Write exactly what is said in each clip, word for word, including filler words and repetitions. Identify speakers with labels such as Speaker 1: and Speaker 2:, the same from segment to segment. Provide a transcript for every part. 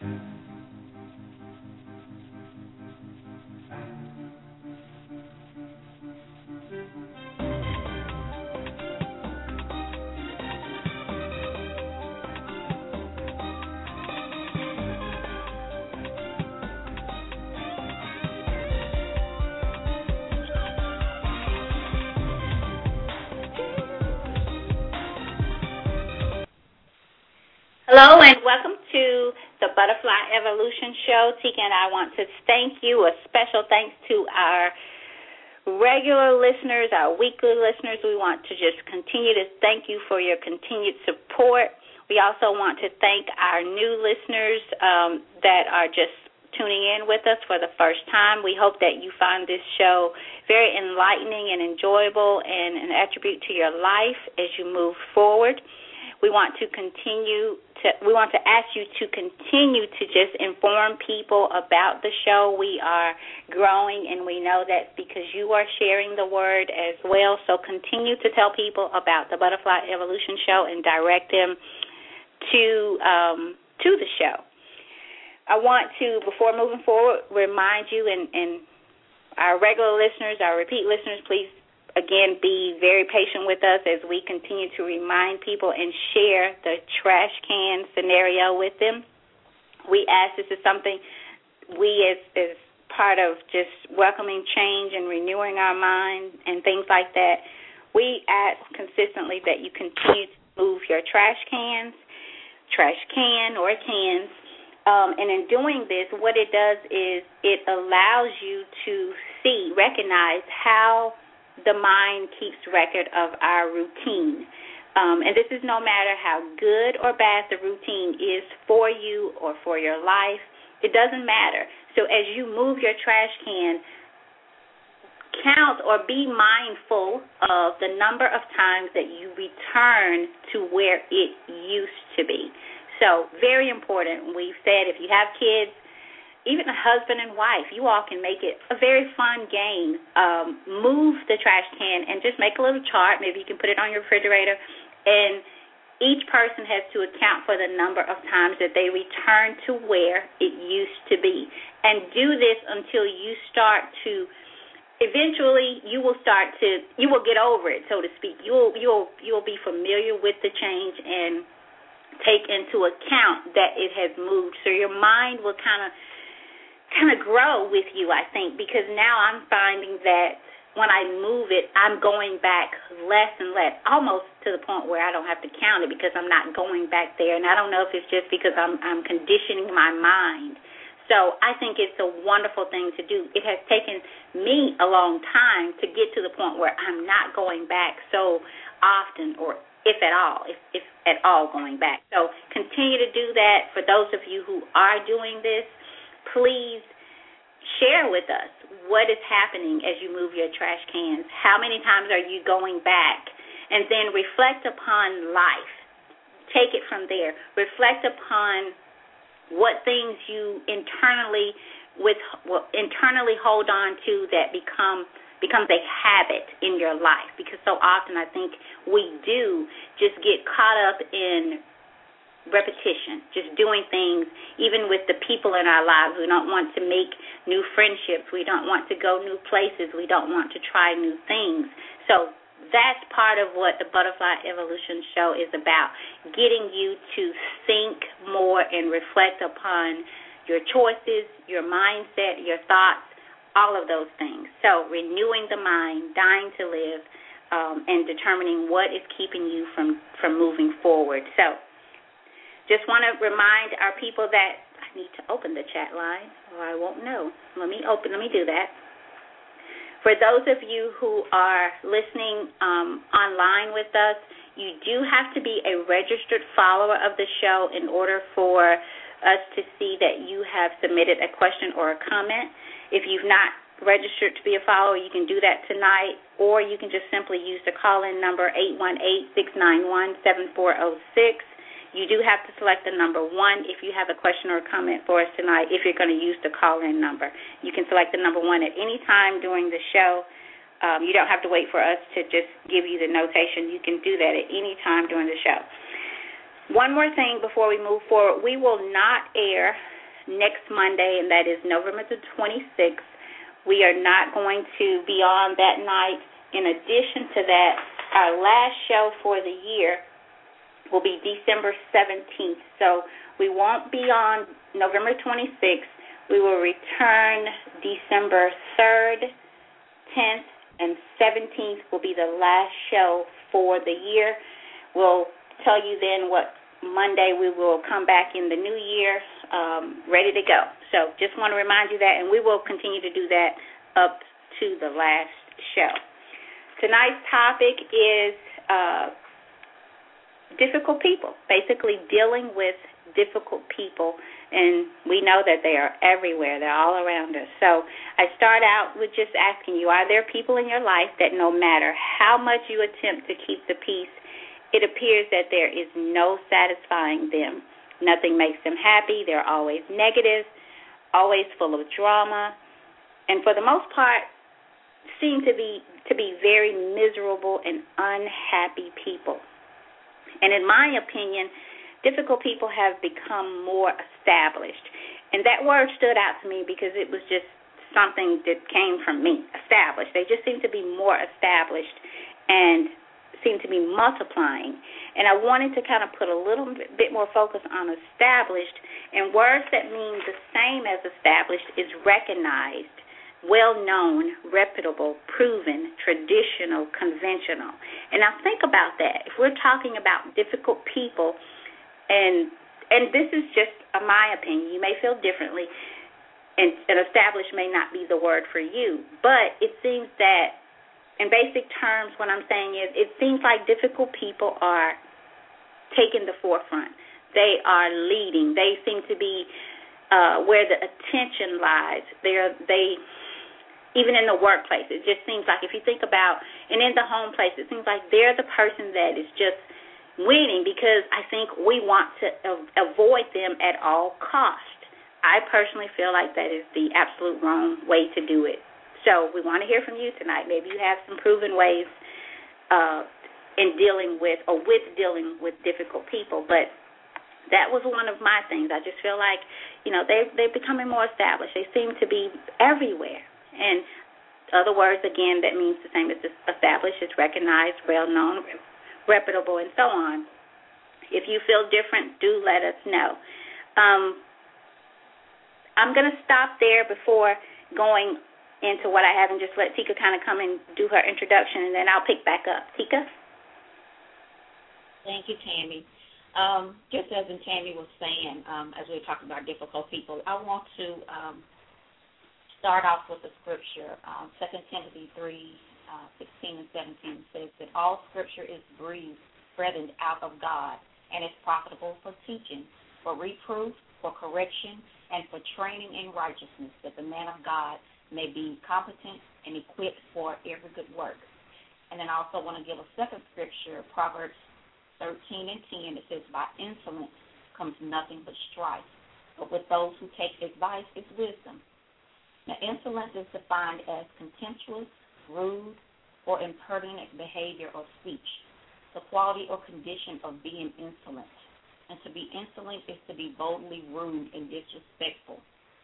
Speaker 1: Hello and welcome to the Butterfly Evolution Show. Tika and I want to thank you. A special thanks to our regular listeners, our weekly listeners. We want to just continue to thank you for your continued support. We also want to thank our new listeners um, that are just tuning in with us for the first time. We hope that you find this show very enlightening and enjoyable and an attribute to your life as you move forward. We want to continue to, we want to ask you to continue to just inform people about the show. We are growing, and we know that's because you are sharing the word as well. So continue to tell people about the Butterfly Evolution Show and direct them to um, to the show. I want to, before moving forward, remind you and, and our regular listeners, our repeat listeners, please, again, be very patient with us as we continue to remind people and share the trash can scenario with them. We ask, this is something we as, as part of just welcoming change and renewing our mind and things like that, we ask consistently that you continue to move your trash cans, trash can or cans, um, and in doing this, what it does is it allows you to see, recognize how the mind keeps record of our routine. Um, and this is no matter how good or bad the routine is for you or for your life. It doesn't matter. So as you move your trash can, count or be mindful of the number of times that you return to where it used to be. So very important. We've said if you have kids, even a husband and wife, you all can make it a very fun game. Um, move the trash can and just make a little chart. Maybe you can put it on your refrigerator. And each person has to account for the number of times that they return to where it used to be. And do this until you start to, eventually you will start to, you will get over it, so to speak. You'll, you'll, you'll be familiar with the change and take into account that it has moved. So your mind will kind of kind of grow with you, I think, because now I'm finding that when I move it, I'm going back less and less, almost to the point where I don't have to count it because I'm not going back there. And I don't know if it's just because I'm, I'm conditioning my mind. So I think it's a wonderful thing to do. It has taken me a long time to get to the point where I'm not going back so often, or if at all, if, if at all going back. So continue to do that. For those of you who are doing this, please share with us what is happening as you move your trash cans. How many times are you going back? And then reflect upon life. Take it from there. Reflect upon what things you internally with well, internally hold on to that become becomes a habit in your life. Because so often I think we do just get caught up in repetition, just doing things, even with the people in our lives. We don't want to make new friendships. We don't want to go new places. We don't want to try new things. So that's part of what the Butterfly Evolution Show is about, getting you to think more and reflect upon your choices, your mindset, your thoughts, all of those things. So renewing the mind, dying to live, um, and determining what is keeping you from, from moving forward. So just want to remind our people that I need to open the chat line, or I won't know. Let me open. Let me do that. For those of you who are listening um, online with us, you do have to be a registered follower of the show in order for us to see that you have submitted a question or a comment. If you've not registered to be a follower, you can do that tonight, or you can just simply use the call-in number eight one eight, six nine one, seven four zero six. You do have to select the number one if you have a question or a comment for us tonight, if you're going to use the call-in number. You can select the number one at any time during the show. Um, you don't have to wait for us to just give you the notation. You can do that at any time during the show. One more thing before we move forward. We will not air next Monday, and that is November the twenty-sixth. We are not going to be on that night. In addition to that, our last show for the year will be December seventeenth. So we won't be on November twenty-sixth. We will return December third, tenth, and seventeenth will be the last show for the year. We'll tell you then what Monday we will come back in the new year um, ready to go. So just want to remind you that, and we will continue to do that up to the last show. Tonight's topic is uh, difficult people, basically dealing with difficult people, and we know that they are everywhere. They're all around us. So I start out with just asking you, are there people in your life that no matter how much you attempt to keep the peace, it appears that there is no satisfying them? Nothing makes them happy. They're always negative, always full of drama, and for the most part seem to be to be very miserable and unhappy people. And in my opinion, difficult people have become more established. And that word stood out to me because it was just something that came from me, established. They just seem to be more established and seem to be multiplying. And I wanted to kind of put a little bit more focus on established, and words that mean the same as established is recognized, well-known, reputable, proven, traditional, conventional. And now think about that. If we're talking about difficult people, and and this is just my opinion, you may feel differently, and, and established may not be the word for you, but it seems that in basic terms what I'm saying is it seems like difficult people are taking the forefront. They are leading. They seem to be uh, where the attention lies. They are, they... Even in the workplace, it just seems like if you think about, and in the home place, it seems like they're the person that is just winning because I think we want to avoid them at all costs. I personally feel like that is the absolute wrong way to do it. So we want to hear from you tonight. Maybe you have some proven ways uh, in dealing with or with dealing with difficult people, but that was one of my things. I just feel like, you know, they, they're becoming more established. They seem to be everywhere. And other words, again, that means the same as established. It's recognized, well-known, reputable, and so on. If you feel different, do let us know. Um, I'm going to stop there before going into what I have and just let Tika kind of come and do her introduction, and then I'll pick back up. Tika?
Speaker 2: Thank you, Tammy. Um, just as in Tammy was saying, um, as we were talking about difficult people, I want to um, start off with the scripture. Um, Second Timothy three, uh, sixteen and seventeen says that all scripture is breathed, breathed out of God, and is profitable for teaching, for reproof, for correction, and for training in righteousness, that the man of God may be competent and equipped for every good work. And then I also want to give a second scripture, Proverbs thirteen and ten. It says, by insolence comes nothing but strife, but with those who take advice is wisdom. Now, insolence is defined as contemptuous, rude, or impertinent behavior or speech, the quality or condition of being insolent. And to be insolent is to be boldly rude and disrespectful.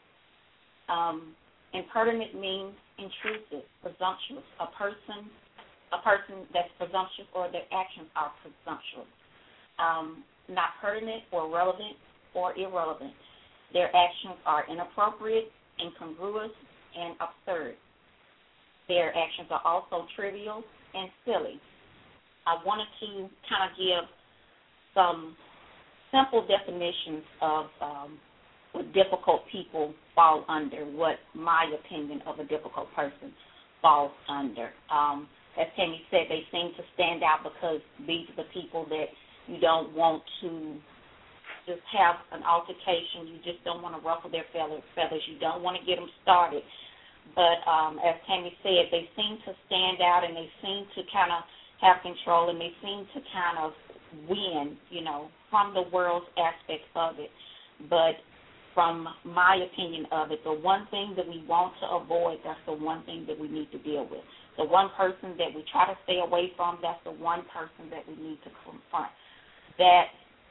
Speaker 2: Um, impertinent means intrusive, presumptuous, a person, a person that's presumptuous or their actions are presumptuous, um, not pertinent or relevant or irrelevant. Their actions are inappropriate, incongruous, and absurd. Their actions are also trivial and silly. I wanted to kind of give some simple definitions of um, what difficult people fall under, what my opinion of a difficult person falls under. Um, as Tammy said, they seem to stand out because these are the people that you don't want to just have an altercation. You just don't want to ruffle their feathers. You don't want to get them started. But um, as Tammy said, they seem to stand out and they seem to kind of have control and they seem to kind of win, you know, from the world's aspect of it. But from my opinion of it, the one thing that we want to avoid, that's the one thing that we need to deal with. The one person that we try to stay away from, that's the one person that we need to confront. That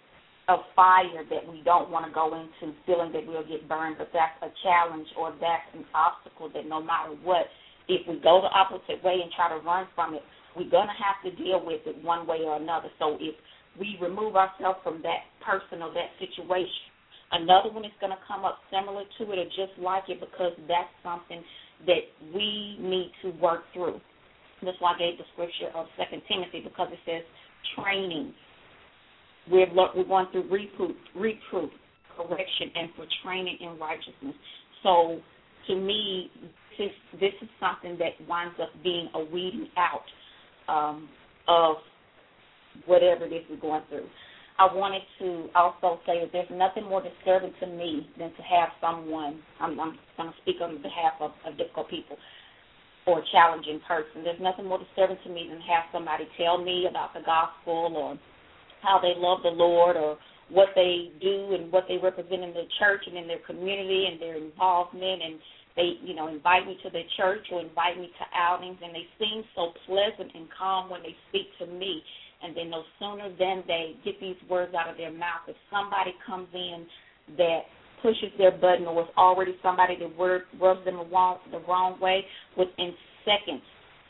Speaker 2: a fire that we don't want to go into feeling that we'll get burned, but that's a challenge or that's an obstacle that no matter what, if we go the opposite way and try to run from it, we're going to have to deal with it one way or another. So if we remove ourselves from that person or that situation, another one is going to come up similar to it or just like it, because that's something that we need to work through. That's why I gave the scripture of Second Timothy, because it says training. We're, we're going through reproof, reproof, correction, and for training in righteousness. So to me, this is, this is something that winds up being a weeding out um, of whatever this is going through. I wanted to also say that there's nothing more disturbing to me than to have someone, I'm, I'm going to speak on behalf of, of difficult people, or a challenging person. There's nothing more disturbing to me than have somebody tell me about the gospel or how they love the Lord or what they do and what they represent in their church and in their community and their involvement, and they, you know, invite me to their church or invite me to outings, and they seem so pleasant and calm when they speak to me. And then no sooner than they get these words out of their mouth, if somebody comes in that pushes their button or is already somebody that word, rubs them the wrong, the wrong way, within seconds,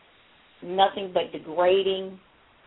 Speaker 2: nothing but degrading,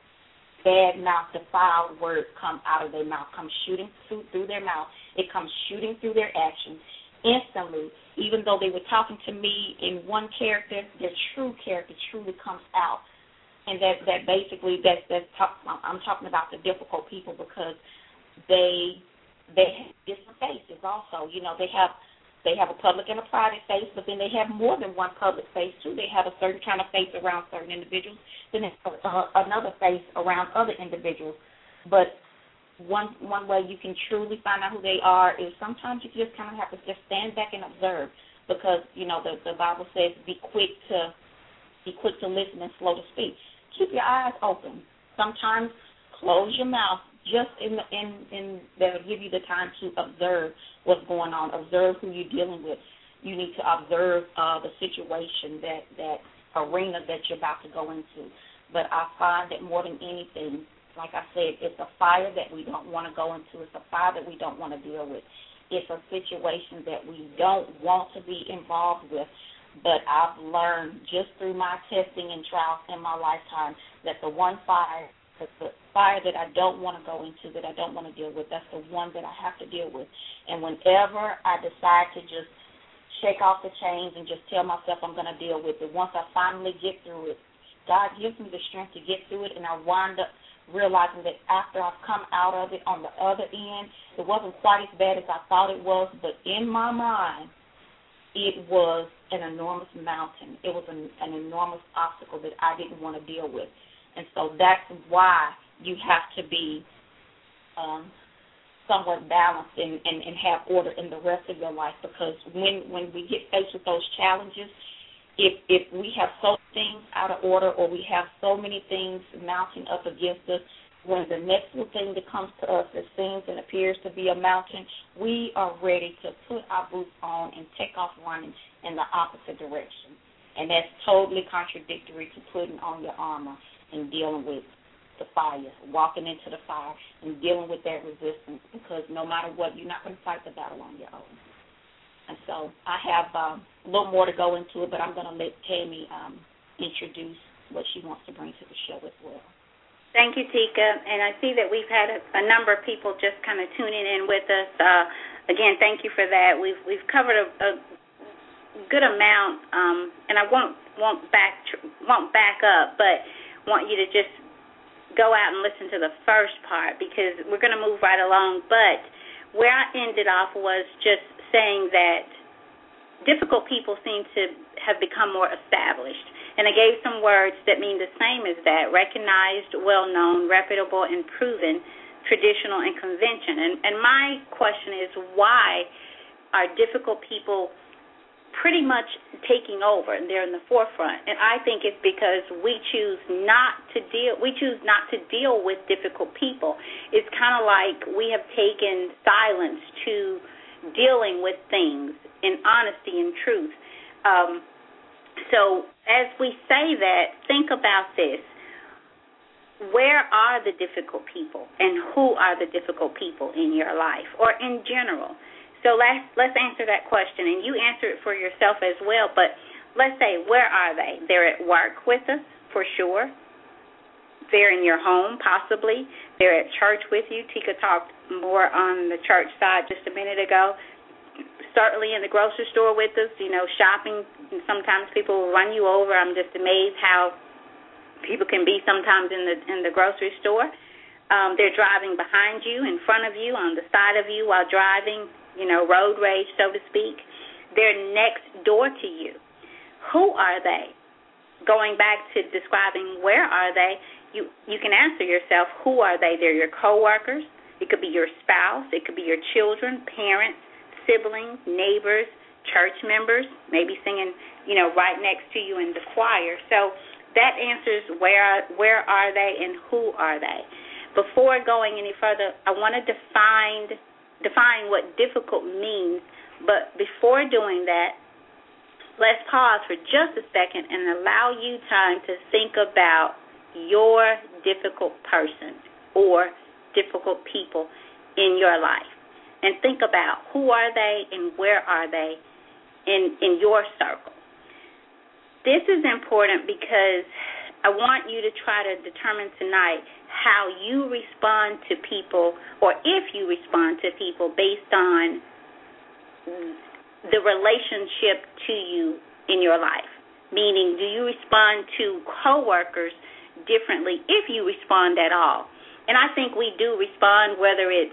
Speaker 2: bad mouth, defiled words come out of their mouth, come shooting through, through their mouth. It comes shooting through their actions instantly. Even though they were talking to me in one character, their true character truly comes out. And that, that basically, that's, that's talk, I'm talking about the difficult people, because they they have different faces also. You know, they have they have a public and a private face, but then they have more than one public face, too. They have a certain kind of face around certain individuals, then they have uh, another face around other individuals. But one one way you can truly find out who they are is sometimes you just kind of have to just stand back and observe, because, you know, the, the Bible says be quick to be quick to listen and slow to speak. Keep your eyes open. Sometimes close your mouth. Just in the, in in that'll give you the time to observe what's going on. Observe who you're dealing with. You need to observe uh, the situation, that that arena that you're about to go into. But I find that more than anything, like I said, it's a fire that we don't want to go into. It's a fire that we don't want to deal with. It's a situation that we don't want to be involved with. But I've learned just through my testing and trials in my lifetime that the one fire, the fire that I don't want to go into, that I don't want to deal with, that's the one that I have to deal with. And whenever I decide to just shake off the chains and just tell myself I'm going to deal with it, once I finally get through it, God gives me the strength to get through it, and I wind up realizing that after I've come out of it on the other end, it wasn't quite as bad as I thought it was, but in my mind, it was an enormous mountain. It was an, an enormous obstacle that I didn't want to deal with. And so that's why you have to be um, somewhat balanced and, and, and have order in the rest of your life, because when, when we get faced with those challenges, if if we have so many things out of order, or we have so many things mounting up against us, when the next little thing that comes to us that seems and appears to be a mountain, we are ready to put our boots on and take off running in the opposite direction. And that's totally contradictory to putting on your armor and dealing with the fire, walking into the fire and dealing with that resistance, because no matter what, you're not going to fight the battle on your own. And so I have um, a little more to go into it, but I'm going to let Tammy um, introduce what she wants to bring to the show as well.
Speaker 1: Thank you, Tika. And I see that we've had a, a number of people just kind of tuning in with us. Uh, again, thank you for that. We've we've covered a, a good amount, um, and I won't won't back won't back up, but want you to just go out and listen to the first part, because we're going to move right along. But where I ended off was just saying that difficult people seem to have become more established. And I gave some words that mean the same as that: recognized, well-known, reputable, and proven, traditional, and convention. And, and my question is, why are difficult people pretty much taking over, and they're in the forefront? And I think it's because we choose not to deal. We choose not to deal with difficult people. It's kind of like we have taken silence to dealing with things in honesty and truth. Um, So as we say that, think about this. where are the difficult people and who are the difficult people in your life or in general? So let's, let's answer that question, and you answer it for yourself as well, but let's say, where are they? They're at work with us, for sure. They're in your home, possibly. They're at church with you. Tika talked more on the church side just a minute ago. Certainly in the grocery store with us, you know, shopping. Sometimes people will run you over. I'm just amazed how people can be sometimes in the in the grocery store. Um, they're driving behind you, in front of you, on the side of you while driving, you know, road rage, so to speak. They're next door to you. Who are they? Going back to describing where are they, you, you can answer yourself, who are they? They're your coworkers. It could be your spouse. It could be your children, parents, siblings, neighbors, church members, maybe singing, you know, right next to you in the choir. So that answers where where are they and who are they. Before going any further, I want to define define what difficult means, but before doing that, let's pause for just a second and allow you time to think about your difficult person or difficult people in your life. And think about who are they and where are they in, in your circle. This is important because I want you to try to determine tonight how you respond to people, or if you respond to people based on the relationship to you in your life. Meaning, do you respond to coworkers differently, if you respond at all? And I think we do respond, whether it's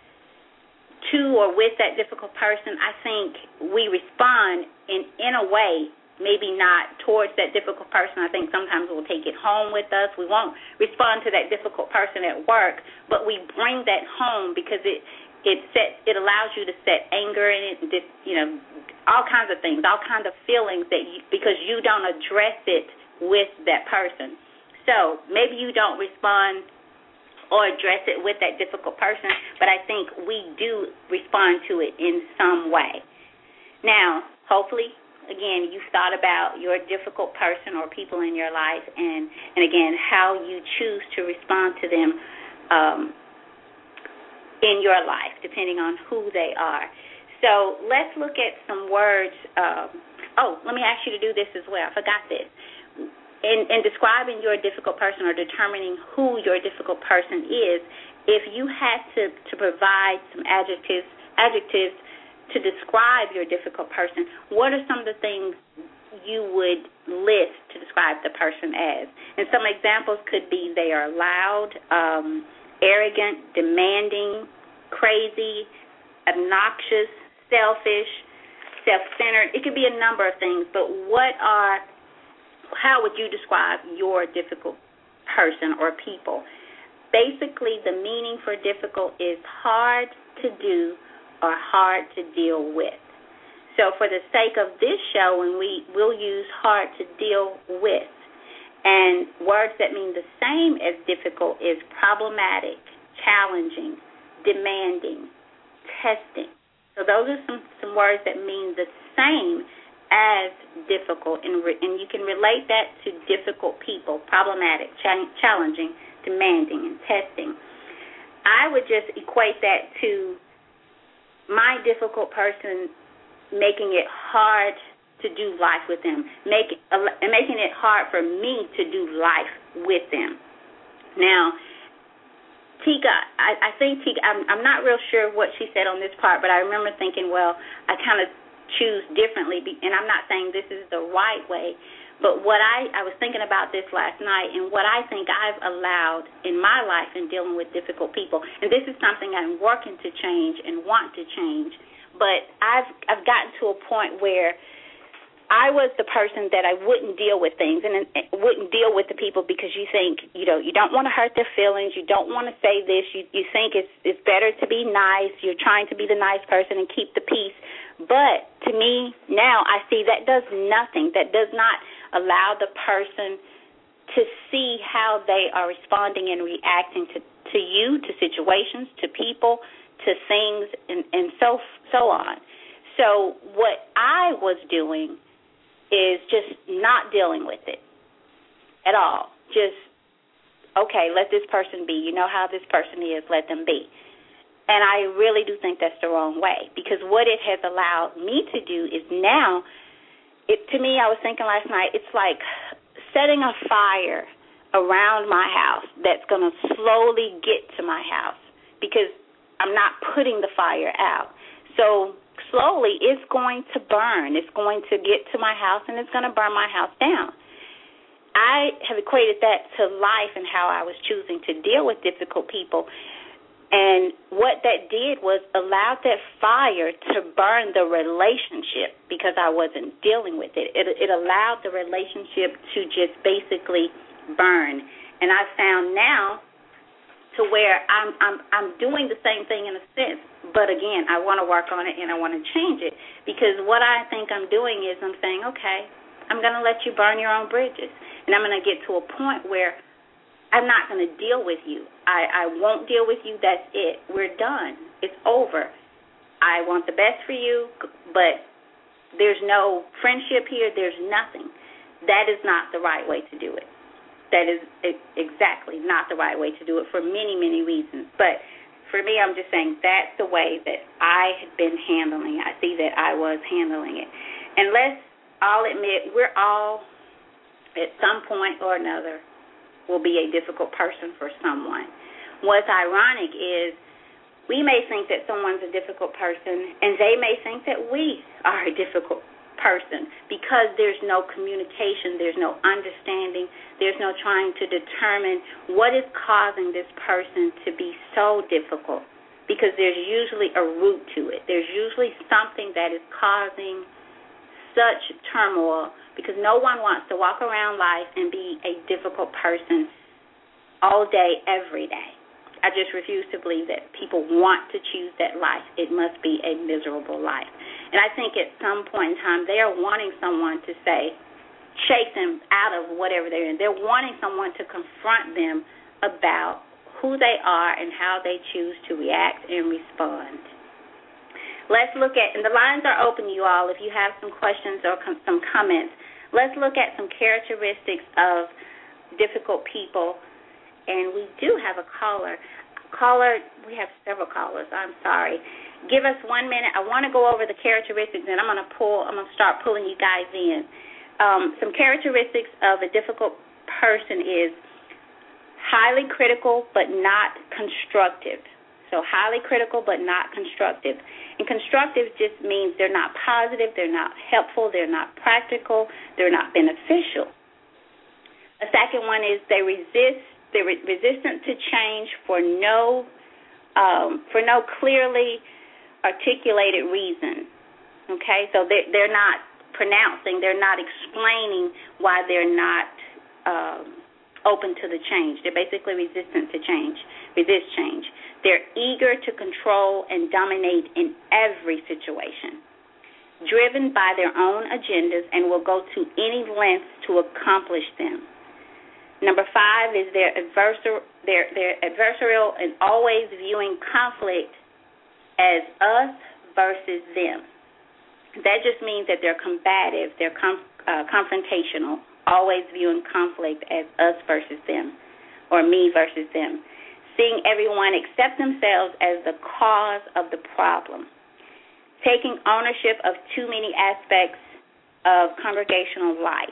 Speaker 1: to or with that difficult person. I think we respond in, in a way, maybe not towards that difficult person. I think sometimes we'll take it home with us. We won't respond to that difficult person at work, but we bring that home because it it set it allows you to set anger in it, you know, all kinds of things, all kinds of feelings that you, because you don't address it with that person. So maybe you don't respond or address it with that difficult person, but I think we do respond to it in some way. Now, hopefully, again, you've thought about your difficult person or people in your life, and, and again, how you choose to respond to them um, in your life, depending on who they are. So let's look at some words. Um, oh, let me ask you to do this as well. I forgot this. In, in describing your difficult person or determining who your difficult person is, if you had to, to provide some adjectives, adjectives to describe your difficult person, what are some of the things you would list to describe the person as? And some examples could be they are loud, um, arrogant, demanding, crazy, obnoxious, selfish, self-centered. It could be a number of things, but what are how would you describe your difficult person or people? Basically, the meaning for difficult is hard to do or hard to deal with. So for the sake of this show, when we will use hard to deal with, and words that mean the same as difficult is problematic, challenging, demanding, testing. So those are some, some words that mean the same as difficult, and, re- and you can relate that to difficult people, problematic, ch- challenging, demanding, and testing. I would just equate that to my difficult person making it hard to do life with them, make, uh, making it hard for me to do life with them. Now, Tika, I, I think Tika, I'm, I'm not real sure what she said on this part, but I remember thinking, well, I kind of choose differently, and I'm not saying this is the right way, but what I, I was thinking about this last night, and what I think I've allowed in my life in dealing with difficult people, and this is something I'm working to change and want to change, but I've I've gotten to a point where I was the person that I wouldn't deal with things and wouldn't deal with the people because you think, you know, you don't want to hurt their feelings, you don't want to say this, you, you think it's, it's better to be nice, you're trying to be the nice person and keep the peace. But to me, now I see that does nothing. That does not allow the person to see how they are responding and reacting to, to you, to situations, to people, to things, and, and so so on. So what I was doing is just not dealing with it at all. Just okay, let this person be. You know how this person is, let them be. And I really do think that's the wrong way, because what it has allowed me to do is now, it, to me, I was thinking last night, it's like setting a fire around my house that's going to slowly get to my house, because I'm not putting the fire out. So slowly it's going to burn. It's going to get to my house, and it's going to burn my house down. I have equated that to life and how I was choosing to deal with difficult people. And what that did was allowed that fire to burn the relationship, because I wasn't dealing with it. It, it allowed the relationship to just basically burn. And I found now to where I'm, I'm, I'm doing the same thing in a sense. But, again, I want to work on it and I want to change it, because what I think I'm doing is I'm saying, okay, I'm going to let you burn your own bridges. And I'm going to get to a point where I'm not going to deal with you. I, I won't deal with you. That's it. We're done. It's over. I want the best for you, but there's no friendship here. There's nothing. That is not the right way to do it. That is exactly not the right way to do it for many, many reasons. But for me, I'm just saying that's the way that I had been handling it. I see that I was handling it. And let's all admit, we're all, at some point or another, will be a difficult person for someone. What's ironic is we may think that someone's a difficult person, and they may think that we are a difficult person, because there's no communication, there's no understanding, there's no trying to determine what is causing this person to be so difficult, because there's usually a root to it. There's usually something that is causing such turmoil, because no one wants to walk around life and be a difficult person all day, every day. I just refuse to believe that people want to choose that life. It must be a miserable life. And I think at some point in time, they are wanting someone to say, shake them out of whatever they're in. They're wanting someone to confront them about who they are and how they choose to react and respond. Let's look at, and the lines are open, you all, if you have some questions or com- some comments. Let's look at some characteristics of difficult people. And we do have a caller. Caller, we have several callers. I'm sorry. Give us one minute. I want to go over the characteristics, and I'm going to pull, I'm going to start pulling you guys in. Um, some characteristics of a difficult person is highly critical but not constructive. So highly critical but not constructive. And constructive just means they're not positive, they're not helpful, they're not practical, they're not beneficial. A second one is they resist, they're resistant to change for no um, for no clearly articulated reason. Okay, so they're, they're not pronouncing, they're not explaining why they're not um, open to the change. They're basically resistant to change, resist change. They're eager to control and dominate in every situation, driven by their own agendas, and will go to any lengths to accomplish them. Number five is they're, adversar- they're, they're adversarial and always viewing conflict as us versus them. That just means that they're combative, they're com- uh, confrontational, always viewing conflict as us versus them, or me versus them. Seeing everyone accept themselves as the cause of the problem. Taking ownership of too many aspects of congregational life.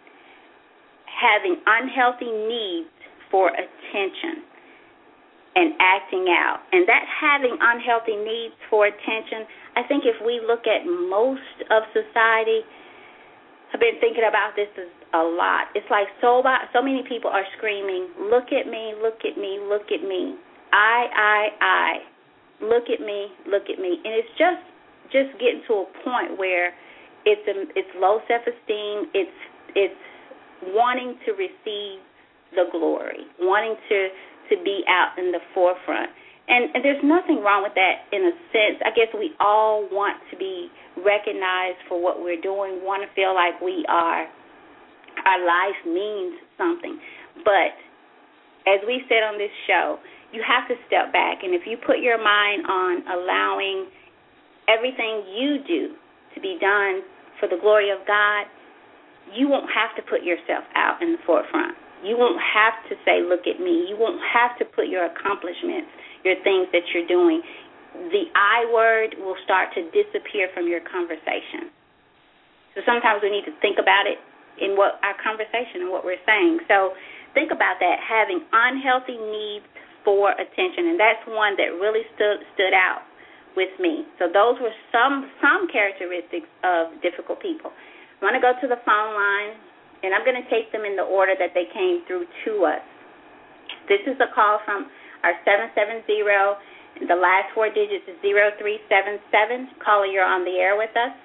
Speaker 1: Having unhealthy needs for attention and acting out. And that having unhealthy needs for attention, I think if we look at most of society, I've been thinking about this a lot. It's like so so many people are screaming, look at me, look at me, look at me. I, I, I. Look at me, look at me. And it's just just getting to a point where it's a, it's low self-esteem. It's it's wanting to receive the glory, wanting to, to be out in the forefront. And, and there's nothing wrong with that in a sense. I guess we all want to be recognized for what we're doing, want to feel like we are, our life means something. But as we said on this show, you have to step back. And if you put your mind on allowing everything you do to be done for the glory of God, you won't have to put yourself out in the forefront. You won't have to say, look at me. You won't have to put your accomplishments, your things that you're doing. The I word will start to disappear from your conversation. So sometimes we need to think about it in what our conversation and what we're saying. So think about that, having unhealthy needs for attention, and that's one that really stood stood out with me. So those were some some characteristics of difficult people. I want to go to the phone line, and I'm going to take them in the order that they came through to us. This is a call from our seven seven zero, and the last four digits is zero three seven seven. Caller, you're on the air with us.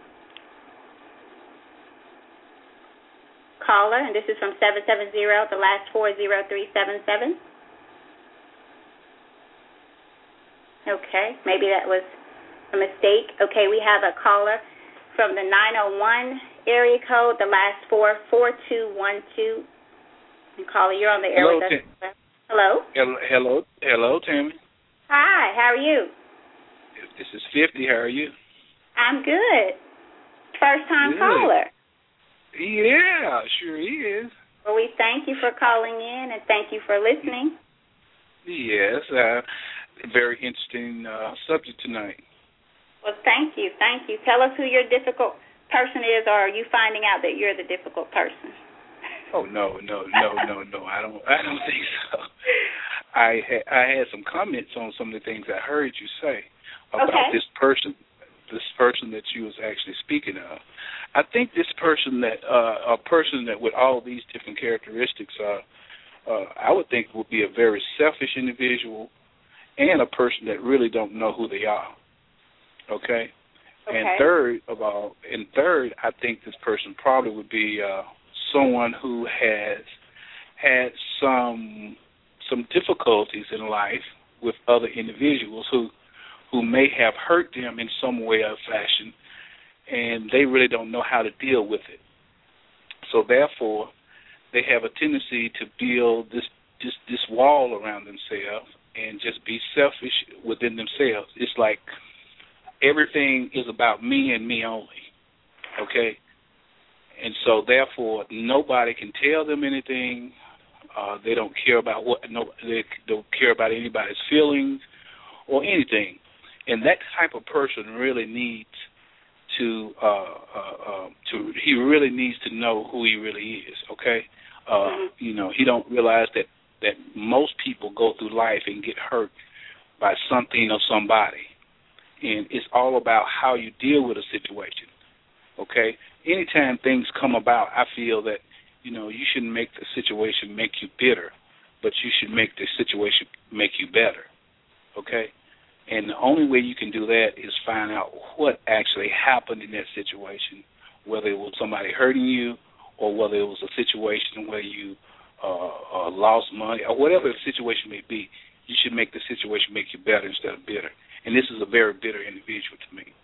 Speaker 1: Caller, and this is from seven seven zero, the last four, zero three seven seven. Okay, maybe that was a mistake. Okay, we have a caller from the nine oh one area code, the last four, four two one two. And caller, you're on the air
Speaker 3: hello,
Speaker 1: with us.
Speaker 3: Tim.
Speaker 1: Hello?
Speaker 3: Hello, hello, hello, Tammy.
Speaker 1: Hi, how are you?
Speaker 3: This is fifty. How are you?
Speaker 1: I'm good. First time
Speaker 3: Good.
Speaker 1: caller.
Speaker 3: Yeah, sure is.
Speaker 1: Well, we thank you for calling in and thank you for listening.
Speaker 3: Yes, uh, very interesting uh, subject tonight.
Speaker 1: Well, thank you, thank you. Tell us who your difficult person is, or are you finding out that you're the difficult person?
Speaker 3: Oh no, no, no, no, no. I don't. I don't think so. I ha- I had some comments on some of the things I heard you say about
Speaker 1: okay.
Speaker 3: this person, this person that you was actually speaking of. I think this person that uh, a person that with all these different characteristics, uh, uh, I would think would be a very selfish individual and a person that really don't know who they are. Okay.
Speaker 1: Okay.
Speaker 3: And third of all, and third, I think this person probably would be uh, someone who has had some some difficulties in life with other individuals who who may have hurt them in some way or fashion, and they really don't know how to deal with it. So therefore, they have a tendency to build this this, this wall around themselves and just be selfish within themselves. It's like everything is about me and me only, okay? And so, therefore, nobody can tell them anything. Uh, they don't care about what. No, they don't care about anybody's feelings or anything. And that type of person really needs to. Uh, uh, uh, to he really needs to know who he really is. Okay, uh, mm-hmm. You know, he don't realize that that most people go through life and get hurt by something or somebody. And it's all about how you deal with a situation, okay? Anytime things come about, I feel that, you know, you shouldn't make the situation make you bitter, but you should make the situation make you better, okay? And the only way you can do that is find out what actually happened in that situation, whether it was somebody hurting you or whether it was a situation where you uh, uh, lost money or whatever the situation may be. You should make the situation make you better instead of bitter. And this is a very bitter individual to me.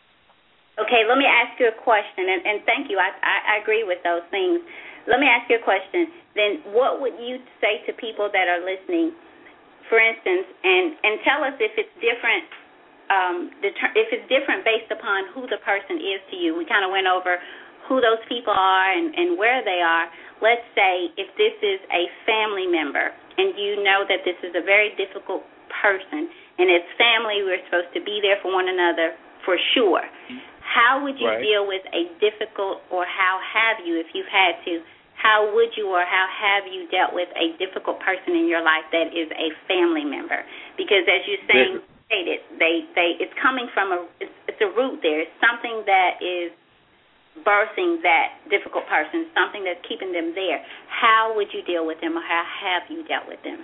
Speaker 1: Okay, let me ask you a question, and, and thank you. I, I, I agree with those things. Let me ask you a question. Then what would you say to people that are listening, for instance, and, and tell us if it's different um, deter- if it's different based upon who the person is to you. We kind of went over who those people are and, and where they are. Let's say if this is a family member and you know that this is a very difficult person, and as family we're supposed to be there for one another for sure. How would you
Speaker 3: right.
Speaker 1: deal with a difficult, or how have you, if you've had to, how would you or how have you dealt with a difficult person in your life that is a family member? Because as you saying, stated, they, they, it's coming from a, it's, it's a root there. It's something that is birthing that difficult person, something that's keeping them there. How would you deal with them, or how have you dealt with them?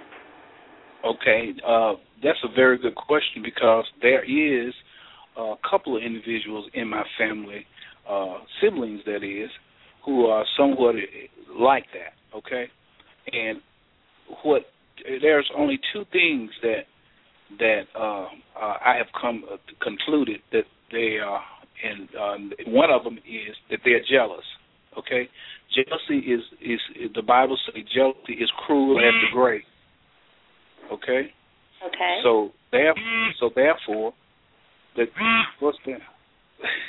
Speaker 3: Okay, uh, that's a very good question, because there is a couple of individuals in my family, uh, siblings that is, who are somewhat like that, okay? And what there's only two things that that uh, uh, I have come uh, concluded that they are, and um, one of them is that they're jealous, okay? Jealousy is, is, the Bible says jealousy is cruel as the grave. Okay.
Speaker 1: Okay.
Speaker 3: So there, so therefore, the what's that?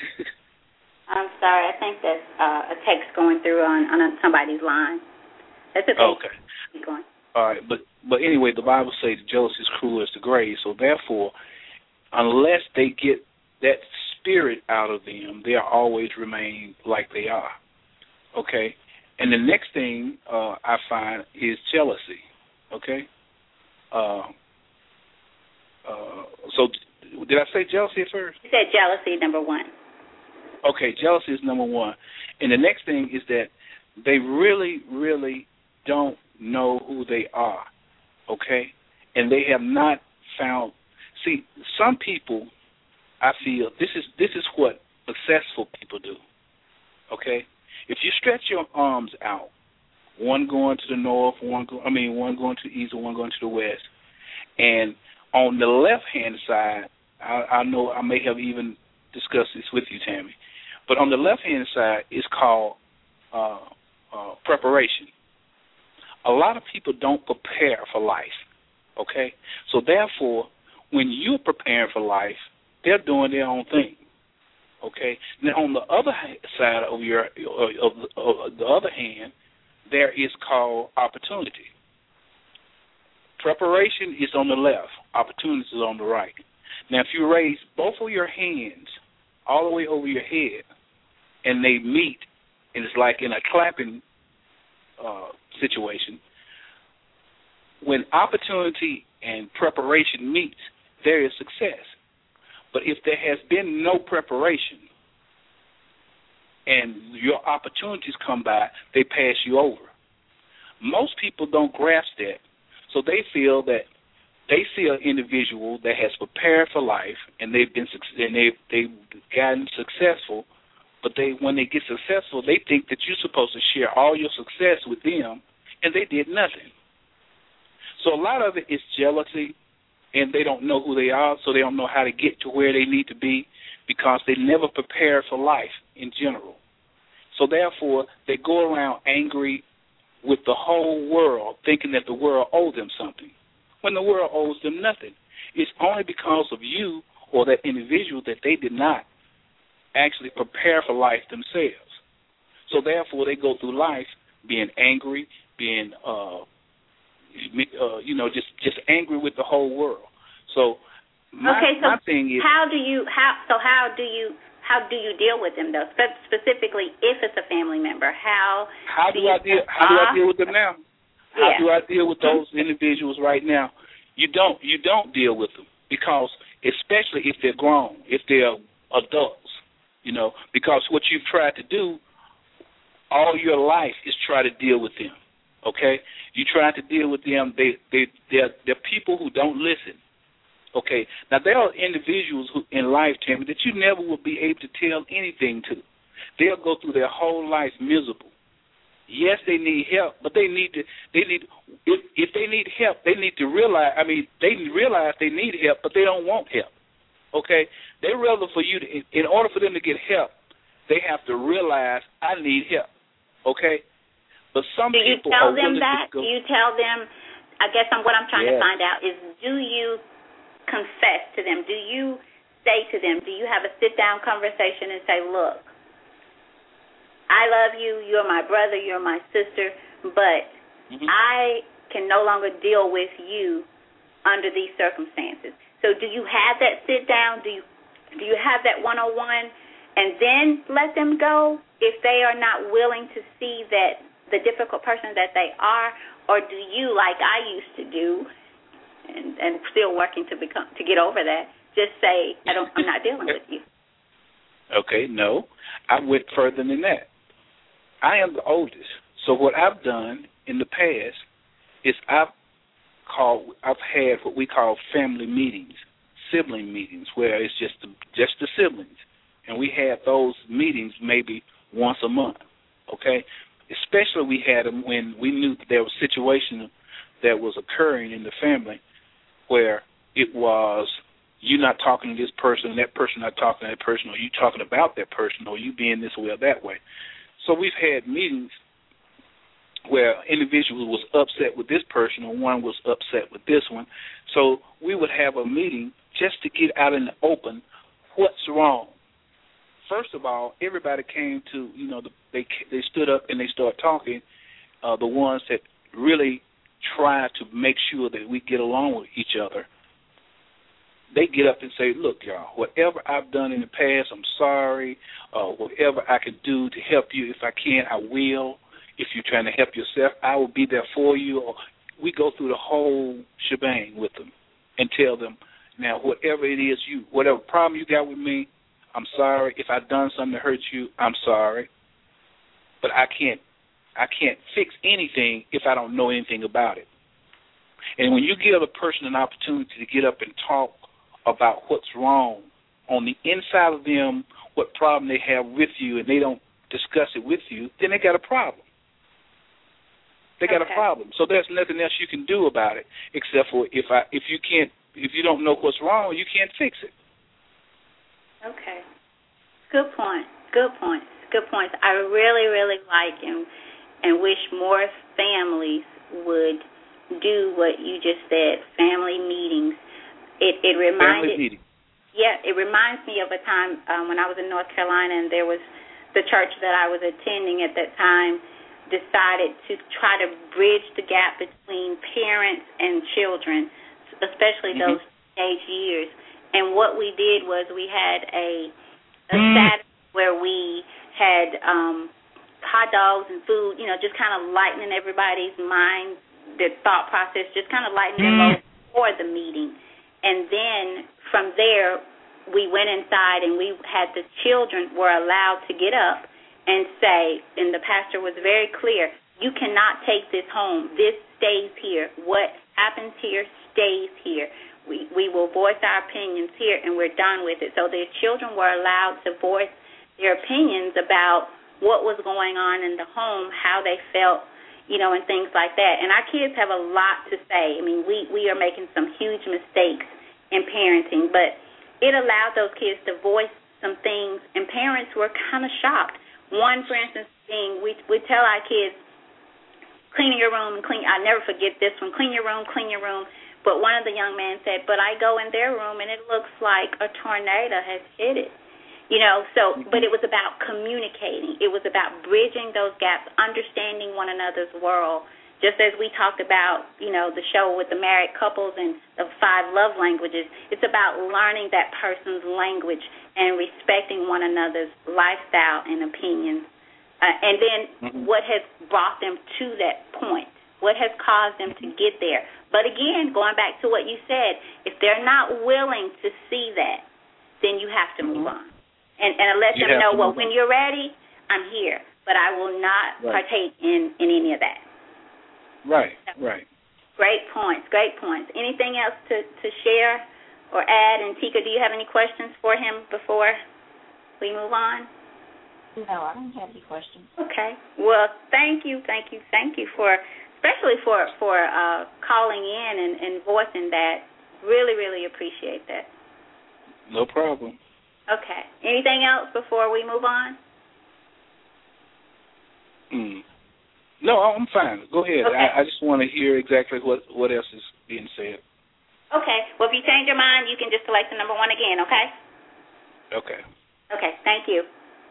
Speaker 1: I'm sorry. I think there's uh, a text going through on, on somebody's line. That's okay.
Speaker 3: Oh, okay.
Speaker 1: Keep going.
Speaker 3: All right, but but anyway, the Bible says jealousy is cruel as the grave. So therefore, unless they get that spirit out of them, they'll always remain like they are. Okay? And the next thing uh, I find is jealousy. Okay? Uh, uh, so did I say jealousy at first?
Speaker 1: You said jealousy, number one.
Speaker 3: Okay, jealousy is number one. And the next thing is that they really, really don't know who they are. Okay? And they have not found. See, some people, I feel, this is this is what successful people do. Okay? If you stretch your arms out, one going to the north, one go, I mean, one going to the east, and one going to the west, and on the left-hand side, I, I know I may have even discussed this with you, Tammy, but on the left-hand side is called uh, uh, preparation. A lot of people don't prepare for life, okay? So therefore, when you're preparing for life, they're doing their own thing, okay? Now, on the other side of your of the, of the other hand, there is called opportunity. Preparation is on the left. Opportunity is on the right. Now, if you raise both of your hands all the way over your head and they meet, and it's like in a clapping uh, situation, when opportunity and preparation meet, there is success. But if there has been no preparation and your opportunities come by, they pass you over. Most people don't grasp that, so they feel that they see an individual that has prepared for life and they've been and they've they've gotten successful, but they when they get successful, they think that you're supposed to share all your success with them, and they did nothing. So a lot of it is jealousy, and they don't know who they are, so they don't know how to get to where they need to be because they never prepared for life in general. So therefore, they go around angry with the whole world, thinking that the world owes them something, when the world owes them nothing. It's only because of you or that individual that they did not actually prepare for life themselves. So therefore, they go through life being angry, being uh, Uh, you know, just, just angry with the whole world. So my,
Speaker 1: okay, so
Speaker 3: my thing is,
Speaker 1: how do you how so how do you how do you deal with them though? Spe- specifically, if it's a family member, how
Speaker 3: how do,
Speaker 1: do you,
Speaker 3: I deal how uh, do I deal with them now? How
Speaker 1: yeah.
Speaker 3: do I deal with those individuals right now? You don't you don't deal with them because especially if they're grown, if they're adults, you know, because what you've tried to do all your life is try to deal with them. Okay, you try to deal with them. They, they, they're, they're people who don't listen. Okay, now there are individuals who in life, Tammy, that you never will be able to tell anything to. They'll go through their whole life miserable. Yes, they need help, but they need to. They need if if they need help, they need to realize. I mean, they realize they need help, but they don't want help. Okay, they rather for you to. In, in order for them to get help, they have to realize I need help. Okay. But some
Speaker 1: do you
Speaker 3: people
Speaker 1: tell
Speaker 3: are
Speaker 1: them
Speaker 3: willing
Speaker 1: that?
Speaker 3: to go,
Speaker 1: do you tell them? I guess I'm, what I'm trying
Speaker 3: yeah.
Speaker 1: to find out is, do you confess to them? Do you say to them? Do you have a sit-down conversation and say, "Look, I love you. You're my brother. You're my sister, but mm-hmm. I can no longer deal with you under these circumstances." So, do you have that sit-down? Do you do you have that one-on-one, and then let them go if they are not willing to see that? The difficult person that they are, or do you, like I used to do, and, and still working to become to get over that, just say, I don't, I'm not dealing with you?
Speaker 3: Okay, no. I went further than that. I am the oldest, so what I've done in the past is I've called, I've had what we call family meetings, sibling meetings, where it's just the, just the siblings, and we had those meetings maybe once a month. Okay. Especially we had them when we knew that there was a situation that was occurring in the family where it was you not talking to this person, that person not talking to that person, or you talking about that person, or you being this way or that way. So we've had meetings where an individual was upset with this person or one was upset with this one. So we would have a meeting just to get out in the open what's wrong. First of all, everybody came to, you know, the, they they stood up and they started talking, uh, the ones that really try to make sure that we get along with each other, they get up and say, look, y'all, whatever I've done in the past, I'm sorry. Uh, whatever I can do to help you, if I can, I will. If you're trying to help yourself, I will be there for you. Or we go through the whole shebang with them and tell them, now, whatever it is, you, whatever problem you got with me, I'm sorry. If I've done something to hurt you, I'm sorry. But I can't, I can't fix anything if I don't know anything about it. And when you give a person an opportunity to get up and talk about what's wrong on the inside of them, what problem they have with you, and they don't discuss it with you, then they got a problem. They got
Speaker 1: okay.
Speaker 3: a problem. So there's nothing else you can do about it except for if I if you can't if you don't know what's wrong, you can't fix it.
Speaker 1: Okay. Good point. Good points. Good points. I really, really like and and wish more families would do what you just said, family meetings. It it reminded
Speaker 3: family meeting.
Speaker 1: Yeah, it reminds me of a time um, when I was in North Carolina, and there was the church that I was attending at that time decided to try to bridge the gap between parents and children, especially
Speaker 3: mm-hmm.
Speaker 1: those teenage years. And what we did was we had a, a
Speaker 3: mm.
Speaker 1: Saturday where we had um, hot dogs and food, you know, just kind of lightening everybody's mind, their thought process, just kind of lightening mm. them over for the meeting. And then from there, we went inside and we had the children were allowed to get up and say, and the pastor was very clear, you cannot take this home. This stays here. What happens here stays here. We we will voice our opinions here, and we're done with it. So the children were allowed to voice their opinions about what was going on in the home, how they felt, you know, and things like that. And our kids have a lot to say. I mean, we, we are making some huge mistakes in parenting, but it allowed those kids to voice some things, and parents were kind of shocked. One, for instance, being we we tell our kids, clean your room and clean. I never forget this one. Clean your room, clean your room. But one of the young men said, but I go in their room and it looks like a tornado has hit it. You know, so, but it was about communicating. It was about bridging those gaps, understanding one another's world. Just as we talked about, you know, the show with the married couples and the five love languages, it's about learning that person's language and respecting one another's lifestyle and opinions. Uh, and then mm-hmm. what has brought them to that point? What has caused them to get there? But again, going back to what you said, if they're not willing to see that, then you have to move mm-hmm. on. And, and let
Speaker 3: you
Speaker 1: them know, well,
Speaker 3: on.
Speaker 1: when you're ready, I'm here. But I will not
Speaker 3: right.
Speaker 1: partake in, in any of that.
Speaker 3: Right, right.
Speaker 1: Great points, great points. Anything else to, to share or add? And Tika, do you have any questions for him before we move on?
Speaker 2: No, I don't have any questions.
Speaker 1: Okay. Well, thank you, thank you, thank you for, especially for, for uh, calling in and, and voicing that. Really, really appreciate that.
Speaker 3: No problem.
Speaker 1: Okay. Anything else before we move on?
Speaker 3: Hmm. No, I'm fine. Go ahead.
Speaker 1: Okay.
Speaker 3: I, I just want to hear exactly what, what else is being said.
Speaker 1: Okay. Well, if you change your mind, you can just select the number one again, okay?
Speaker 3: Okay.
Speaker 1: Okay. Thank you.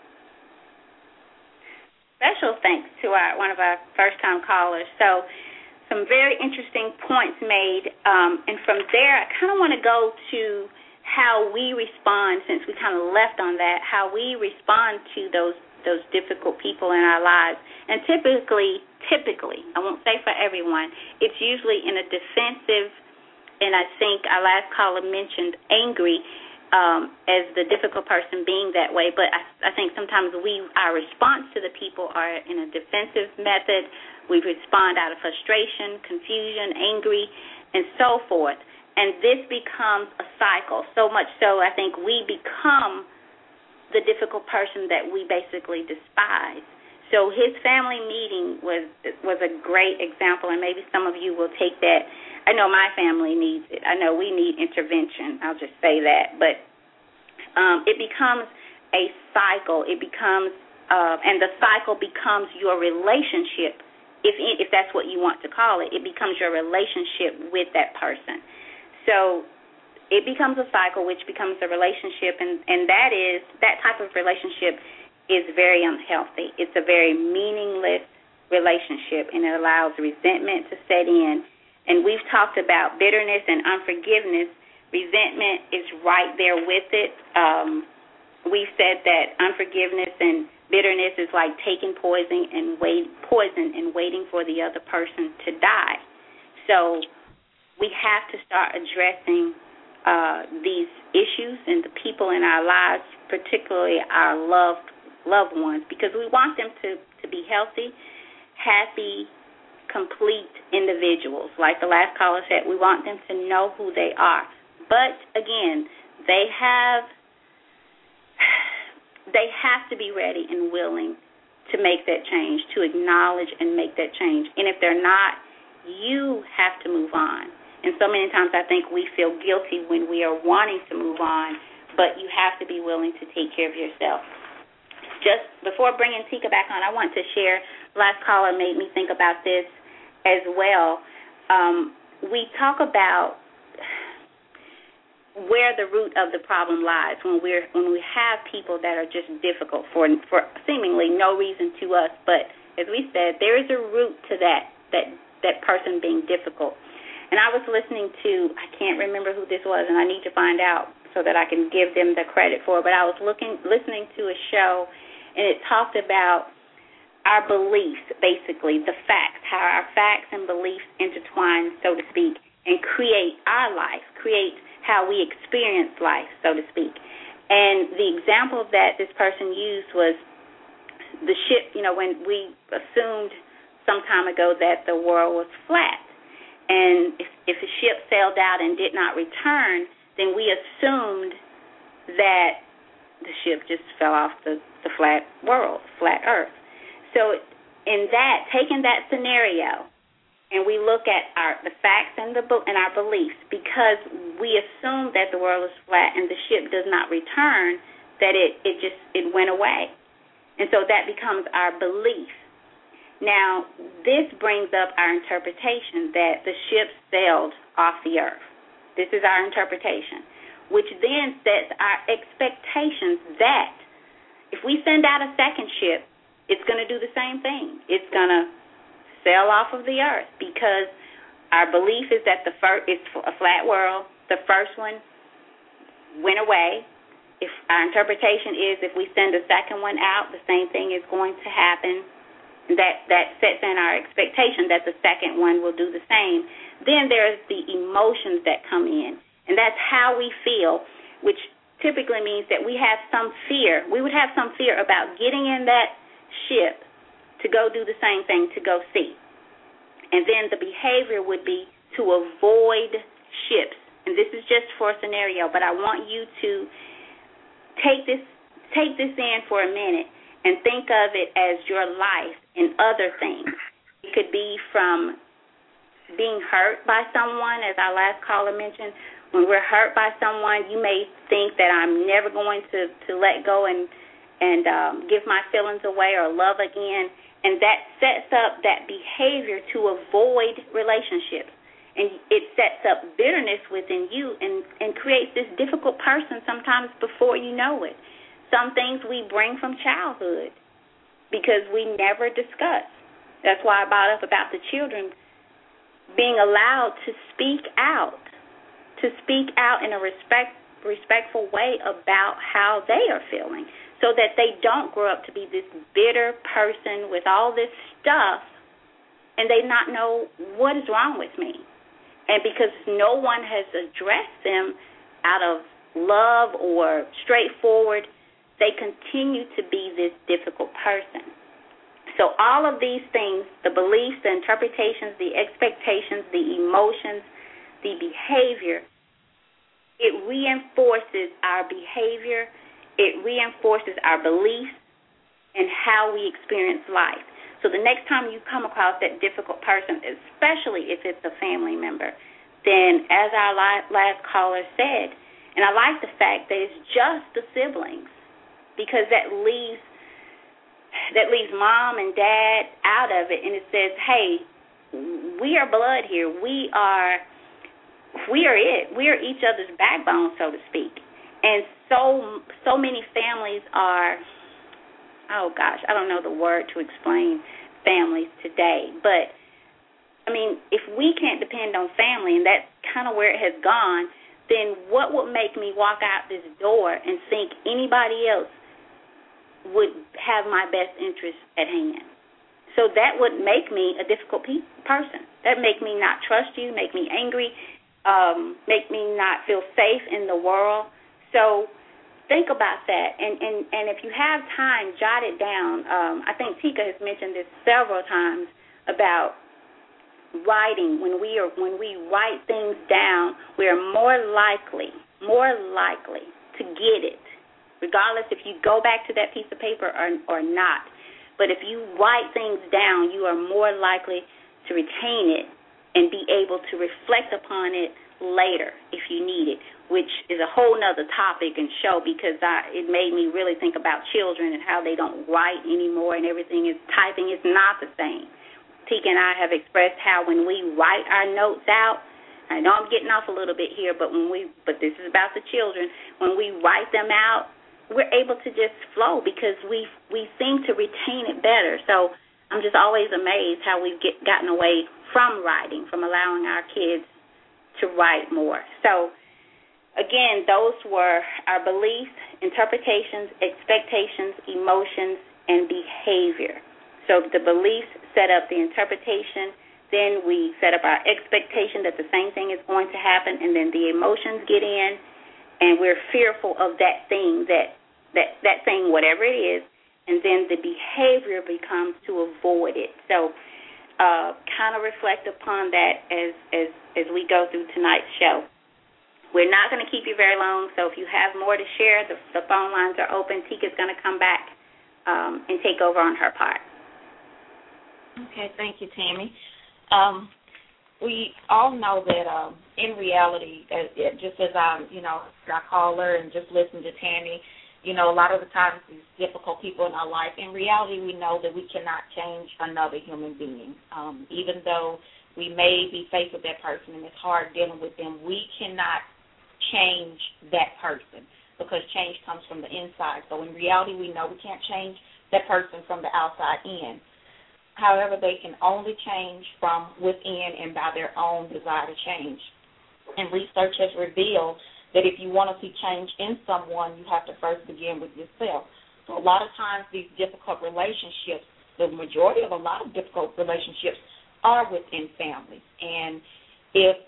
Speaker 1: Special thanks to our one of our first-time callers. So some very interesting points made. Um, and from there, I kind of want to go to how we respond, since we kind of left on that, how we respond to those those difficult people in our lives. And typically, typically, I won't say for everyone, it's usually in a defensive, and I think our last caller mentioned angry um, as the difficult person being that way. But I, I think sometimes we, our response to the people are in a defensive method. We respond out of frustration, confusion, angry, and so forth. And this becomes a cycle, so much so I think we become the difficult person that we basically despise. So his family meeting was was a great example, and maybe some of you will take that. I know my family needs it. I know we need intervention. I'll just say that. But um, it becomes a cycle. It becomes, uh, and the cycle becomes your relationship, if if that's what you want to call it. It becomes your relationship with that person. So it becomes a cycle, which becomes a relationship, and, and that is, that type of relationship is very unhealthy. It's a very meaningless relationship, and it allows resentment to set in. And we've talked about bitterness and unforgiveness. Resentment is right there with it. Um, we've said that unforgiveness and bitterness is like taking poison and wait, poison and waiting for the other person to die. So we have to start addressing uh, these issues and the people in our lives, particularly our loved loved ones, because we want them to, to be healthy, happy, complete individuals. Like the last caller said, we want them to know who they are. But again, they have they have to be ready and willing to make that change, to acknowledge and make that change. And if they're not, you have to move on. And so many times I think we feel guilty when we are wanting to move on, but you have to be willing to take care of yourself. Just before bringing Tika back on, I want to share, last caller made me think about this as well. Um, we talk about where the root of the problem lies when we're when we have people that are just difficult for for seemingly no reason to us. But as we said, there is a root to that that that person being difficult. And I was listening to, I can't remember who this was, and I need to find out so that I can give them the credit for it. But I was looking listening to a show, and it talked about our beliefs, basically the facts, how our facts and beliefs intertwine, so to speak, and create our life, create how we experience life, so to speak. And the example that this person used was the ship, you know, when we assumed some time ago that the world was flat. And if, if the ship sailed out and did not return, then we assumed that the ship just fell off the, the flat world, flat earth. So in that, taking that scenario, and we look at our the facts and the and our beliefs, because we assume that the world is flat and the ship does not return, that it, it just it went away. And so that becomes our belief. Now, this brings up our interpretation that the ship sailed off the earth. This is our interpretation, which then sets our expectations that if we send out a second ship, it's going to do the same thing. It's going to sail off of the earth because our belief is that the first it's a flat world. The first one went away. If our interpretation is if we send a second one out, the same thing is going to happen. That that sets in our expectation that the second one will do the same. Then there's the emotions that come in, and that's how we feel, which typically means that we have some fear. We would have some fear about getting in that ship to go do the same thing, to go see. And then the behavior would be to avoid ships. And this is just for a scenario, but I want you to take this take this in for a minute and think of it as your life and other things. It could be from being hurt by someone, as our last caller mentioned. When we're hurt by someone, you may think that I'm never going to, to let go and, and um, give my feelings away or love again, and that sets up that behavior to avoid relationships. And it sets up bitterness within you and, and creates this difficult person sometimes before you know it. Some things we bring from childhood because we never discuss. That's why I brought up about the children being allowed to speak out, to speak out in a respect, respectful way about how they are feeling so that they don't grow up to be this bitter person with all this stuff and they not know what is wrong with me. And because no one has addressed them out of love or straightforward, they continue to be this difficult person. So all of these things, the beliefs, the interpretations, the expectations, the emotions, the behavior, it reinforces our behavior, it reinforces our beliefs and how we experience life. So the next time you come across that difficult person, especially if it's a family member, then as our last caller said, and I like the fact that it's just the siblings, because that leaves that leaves mom and dad out of it, and it says, hey, we are blood here. We are we are it. We are each other's backbone, so to speak. And so so many families are, oh gosh, I don't know the word to explain families today. But, I mean, if we can't depend on family, and that's kind of where it has gone, then what would make me walk out this door and think anybody else would have my best interest at hand? So that would make me a difficult pe- person. That make me not trust you, make me angry, um, make me not feel safe in the world. So think about that, and, and, and if you have time, jot it down. Um, I think Tika has mentioned this several times about writing. When we are when we write things down, we are more likely, more likely to get it, regardless if you go back to that piece of paper or, or not. But if you write things down, you are more likely to retain it and be able to reflect upon it later if you need it, which is a whole nother topic and show, because I, it made me really think about children and how they don't write anymore and everything is typing. It's not the same. Tika and I have expressed how when we write our notes out, I know I'm getting off a little bit here, but when we, but this is about the children, when we write them out, we're able to just flow because we we seem to retain it better. So I'm just always amazed how we've get, gotten away from writing, from allowing our kids to write more. So, again, those were our beliefs, interpretations, expectations, emotions, and behavior. So the beliefs set up the interpretation, then we set up our expectation that the same thing is going to happen, and then the emotions get in, and we're fearful of that thing, that, that, that thing, whatever it is, and then the behavior becomes to avoid it. So uh, kind of reflect upon that as, as, as we go through tonight's show. We're not going to keep you very long, so if you have more to share, the, the phone lines are open. Tika's going to come back um, and take over on her part.
Speaker 2: Okay, thank you, Tammy. Um, we all know that um, in reality, uh, just as I, you know, I call her and just listen to Tammy, you know, a lot of the times these difficult people in our life, in reality, we know that we cannot change another human being. Um, even though we may be faced with that person and it's hard dealing with them, we cannot change that person because change comes from the inside. So in reality, we know we can't change that person from the outside in. However, they can only change from within and by their own desire to change. And research has revealed that if you want to see change in someone, you have to first begin with yourself. So a lot of times these difficult relationships, the majority of a lot of difficult relationships are within families. And if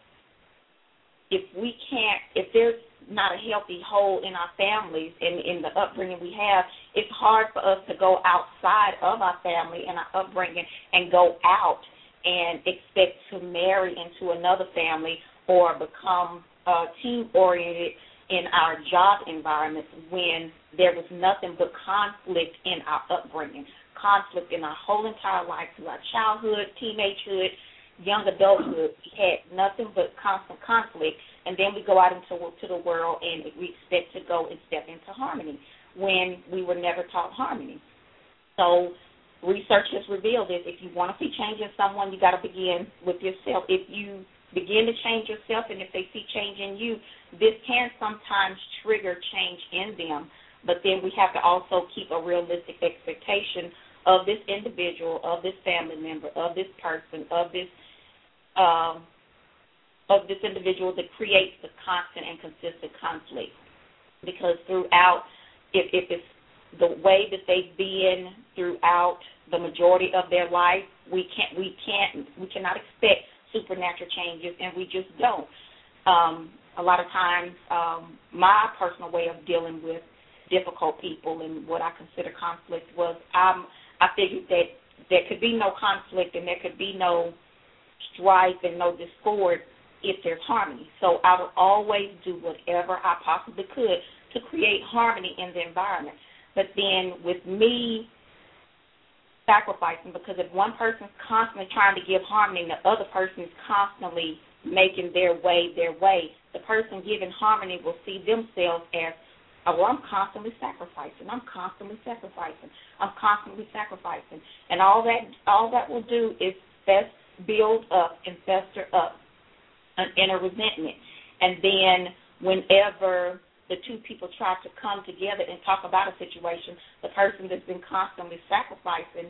Speaker 2: if we can't, if there's not a healthy whole in our families and in the upbringing we have, it's hard for us to go outside of our family and our upbringing and go out and expect to marry into another family or become uh, team-oriented in our job environments when there was nothing but conflict in our upbringing, conflict in our whole entire life, through our childhood, teenagehood, young adulthood. We had nothing but constant conflict, and then we go out into to the world and we expect to go and step into harmony when we were never taught harmony. So research has revealed that if you want to see change in someone, you got to begin with yourself. If you begin to change yourself and if they see change in you, this can sometimes trigger change in them, but then we have to also keep a realistic expectation of this individual, of this family member, of this person, of this um, of this individual that creates the constant and consistent conflict. Because throughout, if, if it's the way that they've been throughout the majority of their life, we can't, we can't, we cannot expect supernatural changes, and we just don't. Um, a lot of times, um, my personal way of dealing with difficult people and what I consider conflict was um, I figured that there could be no conflict and there could be no strife and no discord if there's harmony. So I would always do whatever I possibly could to create harmony in the environment. But then with me sacrificing, because if one person's constantly trying to give harmony and the other person is constantly making their way their way, the person giving harmony will see themselves as, oh, well, I'm constantly sacrificing. I'm constantly sacrificing. I'm constantly sacrificing. And all that all that will do is fest, build up and fester up an inner resentment. And then whenever the two people try to come together and talk about a situation, the person that's been constantly sacrificing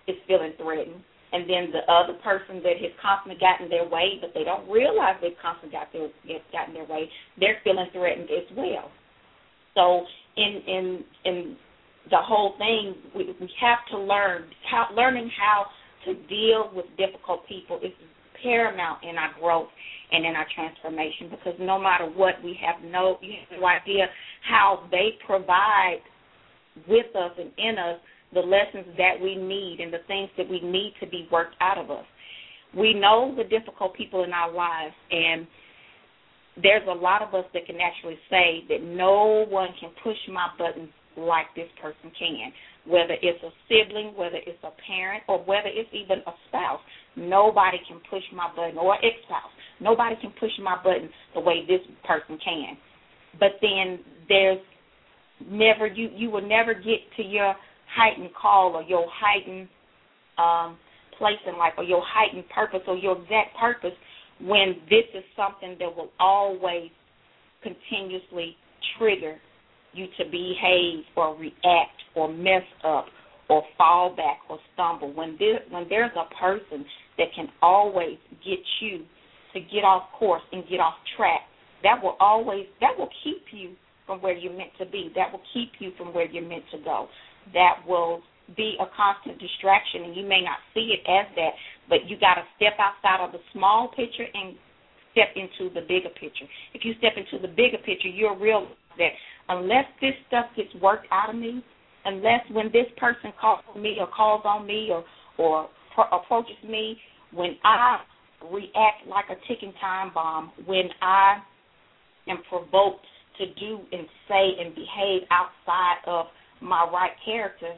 Speaker 2: is feeling threatened. And then the other person that has constantly gotten their way, but they don't realize they've constantly got their, gotten their way, they're feeling threatened as well. So in in in the whole thing, we, we have to learn how learning how to deal with difficult people is paramount in our growth and in our transformation, because no matter what, we have no, you have no idea how they provide with us and in us the lessons that we need and the things that we need to be worked out of us. We know the difficult people in our lives, and there's a lot of us that can actually say that no one can push my buttons like this person can, whether it's a sibling, whether it's a parent, or whether it's even a spouse. Nobody can push my button, or an ex-spouse. Nobody can push my button the way this person can. But then there's never, you, you will never get to your heightened call or your heightened um, place in life or your heightened purpose or your exact purpose when this is something that will always continuously trigger you to behave or react or mess up or fall back or stumble. When there, when there's a person that can always get you to get off course and get off track, that will always, that will keep you from where you're meant to be. That will keep you from where you're meant to go. That will be a constant distraction, and you may not see it as that, but you got to step outside of the small picture and step into the bigger picture. If you step into the bigger picture, you'll realize that unless this stuff gets worked out of me, unless when this person calls me or calls on me or, or pro- approaches me, when I react like a ticking time bomb, when I am provoked to do and say and behave outside of my right character,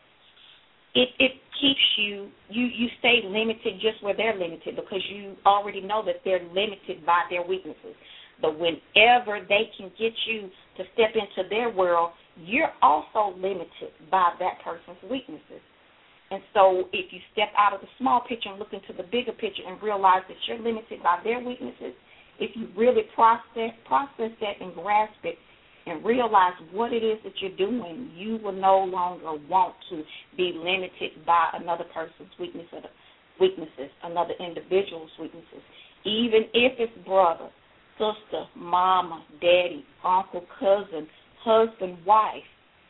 Speaker 2: it, it keeps you, you, you stay limited just where they're limited, because you already know that they're limited by their weaknesses. But whenever they can get you to step into their world, you're also limited by that person's weaknesses. And so if you step out of the small picture and look into the bigger picture and realize that you're limited by their weaknesses, if you really process process that and grasp it and realize what it is that you're doing, you will no longer want to be limited by another person's weaknesses, weaknesses, another individual's weaknesses, even if it's brother, sister, mama, daddy, uncle, cousin, husband, wife.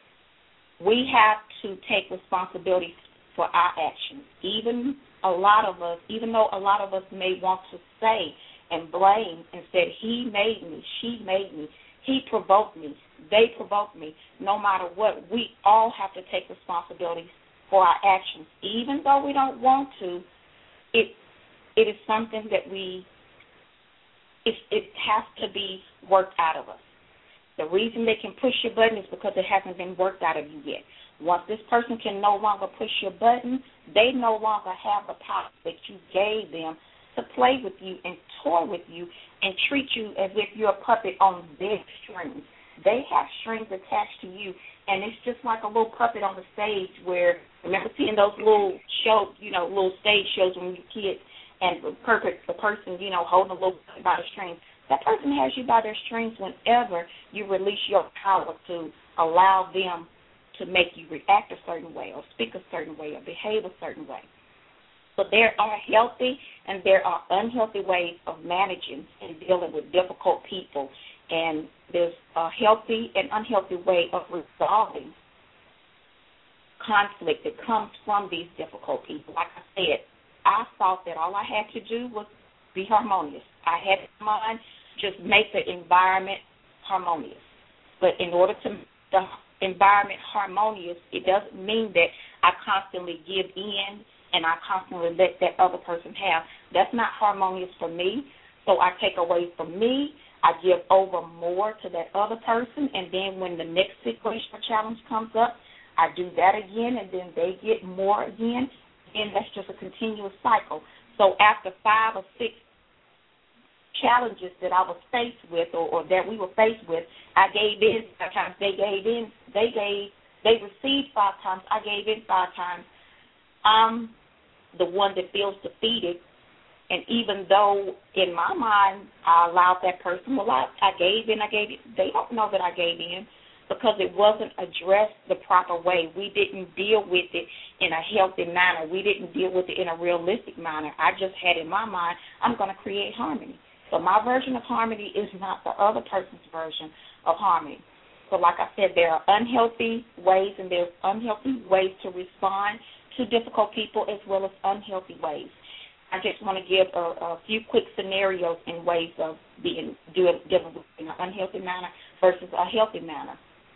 Speaker 2: We have to take responsibility for our actions. Even a lot of us, even though a lot of us may want to say and blame and say, he made me, she made me, he provoked me, they provoked me, no matter what, we all have to take responsibility for our actions. Even though we don't want to, it it is something that we, it, it has to be worked out of us. The reason they can push your button is because it hasn't been worked out of you yet. Once this person can no longer push your button, they no longer have the power that you gave them to play with you and toy with you and treat you as if you're a puppet on their strings. They have strings attached to you, and it's just like a little puppet on the stage where, remember seeing those little show, you know, little stage shows when you're kids, and the, perfect, the person, you know, holding a little puppet by the strings. That person has you by their strings whenever you release your power to allow them to make you react a certain way or speak a certain way or behave a certain way. But there are healthy and there are unhealthy ways of managing and dealing with difficult people, and there's a healthy and unhealthy way of resolving conflict that comes from these difficult people. Like I said, I thought that all I had to do was be harmonious. I had in mind just make the environment harmonious. But in order to make the environment harmonious, it doesn't mean that I constantly give in and I constantly let that other person have. That's not harmonious for me. So I take away from me, I give over more to that other person, and then when the next situation or challenge comes up, I do that again, and then they get more again, and that's just a continuous cycle. So after five or six challenges that I was faced with or, or that we were faced with, I gave in five times, they gave in, they gave, they received five times, I gave in five times. I'm the one that feels defeated, and even though in my mind I allowed that person, well, I, I gave in, I gave in, they don't know that I gave in, because it wasn't addressed the proper way. We didn't deal with it in a healthy manner. We didn't deal with it in a realistic manner. I just had in my mind, I'm going to create harmony. So my version of harmony is not the other person's version of harmony. So like I said, there are unhealthy ways and there's unhealthy ways to respond to difficult people as well as unhealthy ways. I just want to give a, a few quick scenarios and ways of being doing dealing with in an unhealthy manner versus a healthy manner.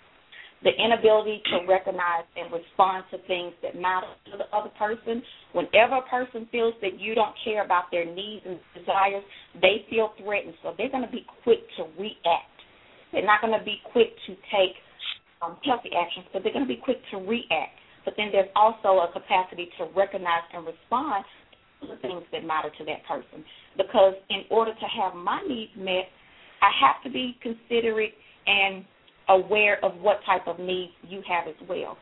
Speaker 2: The inability to recognize and respond to things that matter to the other person. Whenever a person feels that you don't care about their needs and desires, they feel threatened, so they're going to be quick to react. They're not going to be quick to take um, healthy actions, but they're going to be quick to react. But then there's also a capacity to recognize and respond to the things that matter to that person. Because in order to have my needs met, I have to be considerate and aware of what type of needs you have as well.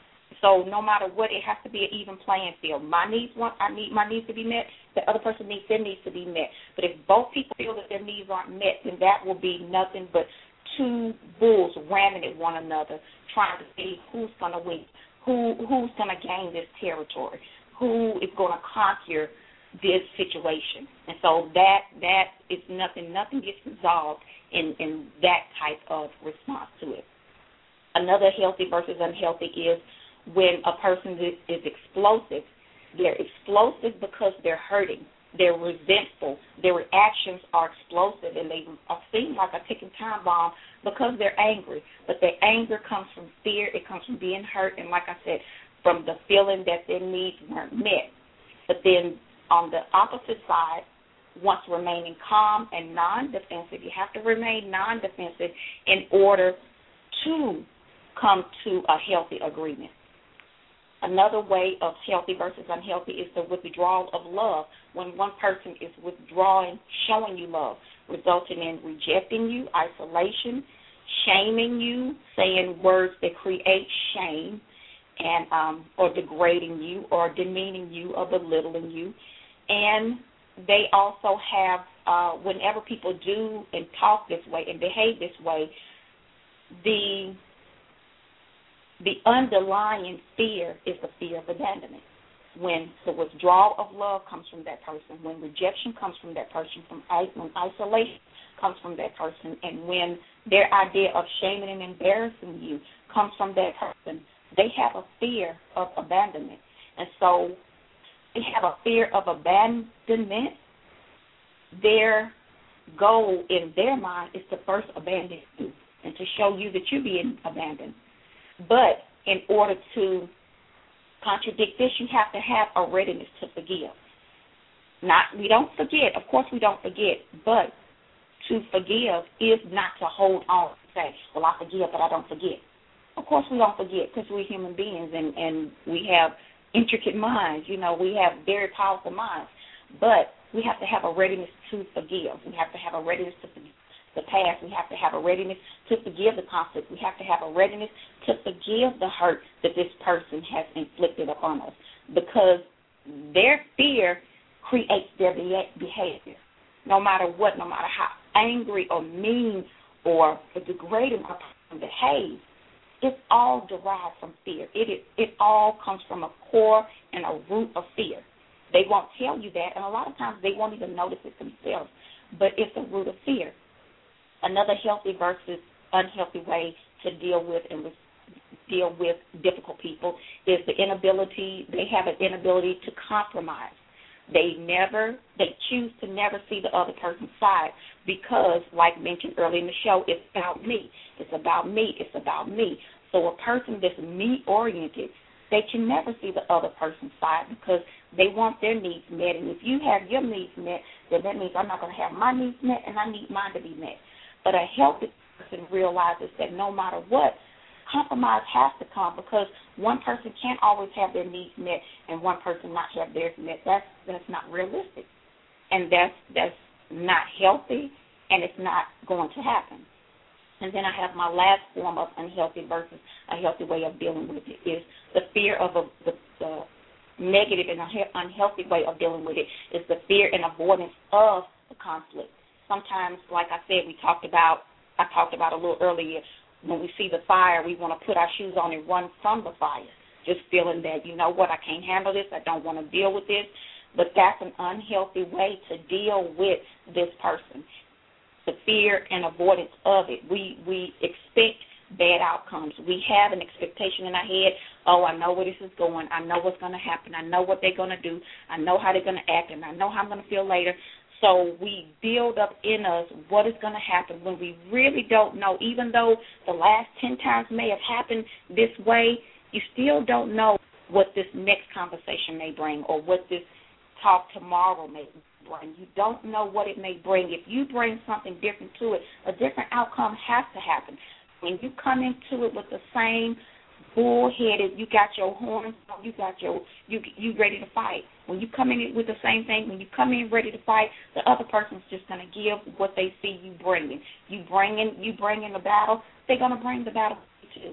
Speaker 2: So no matter what, it has to be an even playing field. My needs want, I need my needs to be met. The other person needs their needs to be met. But if both people feel that their needs aren't met, then that will be nothing but two bulls ramming at one another, trying to see who's going to win, who who's going to gain this territory, who is going to conquer this situation. And so that that is nothing. Nothing gets resolved in, in that type of response to it. Another healthy versus unhealthy is when a person is, is explosive. They're explosive because they're hurting. They're resentful. Their reactions are explosive, and they are seen like a ticking time bomb because they're angry. But their anger comes from fear. It comes from being hurt, and like I said, from the feeling that their needs weren't met. But then on the opposite side, once remaining calm and non-defensive, you have to remain non-defensive in order to come to a healthy agreement. Another way of healthy versus unhealthy is the withdrawal of love. When one person is withdrawing, showing you love, resulting in rejecting you, isolation, shaming you, saying words that create shame, and um, or degrading you, or demeaning you, or belittling you. And they also have, uh, whenever people do and talk this way and behave this way, the the underlying fear is the fear of abandonment. When the withdrawal of love comes from that person, when rejection comes from that person, from when isolation comes from that person, and when their idea of shaming and embarrassing you comes from that person, they have a fear of abandonment. And so they have a fear of abandonment. Their goal in their mind is to first abandon you and to show you that you're being abandoned. But in order to contradict this, you have to have a readiness to forgive. Not, we don't forget. Of course we don't forget. But to forgive is not to hold on and say, well, I forgive, but I don't forget. Of course we don't forget because we're human beings and, and we have intricate minds. You know, we have very powerful minds. But we have to have a readiness to forgive. We have to have a readiness to forgive the past. We have to have a readiness to forgive the conflict. We have to have a readiness to forgive the hurt that this person has inflicted upon us, because their fear creates their behavior. No matter what, no matter how angry or mean or degrading a person behaves, it's all derived from fear. It, it, it all comes from a core and a root of fear. They won't tell you that, and a lot of times they won't even notice it themselves, but it's a root of fear. Another healthy versus unhealthy way to deal with and deal with difficult people is the inability, they have an inability to compromise. They never, they choose to never see the other person's side because, like mentioned earlier in the show, it's about me. It's about me. It's about me. So a person that's me-oriented, they can never see the other person's side because they want their needs met. And if you have your needs met, then that means I'm not going to have my needs met and I need mine to be met. But a healthy person realizes that no matter what, compromise has to come because one person can't always have their needs met and one person not have theirs met. That's that's not realistic, and that's that's not healthy, and it's not going to happen. And then I have my last form of unhealthy versus a healthy way of dealing with it is the fear of a, the, the negative and unhealthy way of dealing with it is the fear and avoidance of the conflict. Sometimes, like I said, we talked about, I talked about a little earlier, when we see the fire, we want to put our shoes on and run from the fire, just feeling that, you know what, I can't handle this, I don't want to deal with this. But that's an unhealthy way to deal with this person, the fear and avoidance of it. We we expect bad outcomes. We have an expectation in our head, oh, I know where this is going, I know what's going to happen, I know what they're going to do, I know how they're going to act, and I know how I'm going to feel later. So we build up in us what is going to happen when we really don't know. Even though the last ten times may have happened this way, you still don't know what this next conversation may bring or what this talk tomorrow may bring. You don't know what it may bring. If you bring something different to it, a different outcome has to happen. When you come into it with the same bullheaded, you got your horns, you got your, you you ready to fight. When you come in with the same thing, when you come in ready to fight, the other person's just going to give what they see you bringing. You bringing, you bringing the battle, they're going to bring the battle too.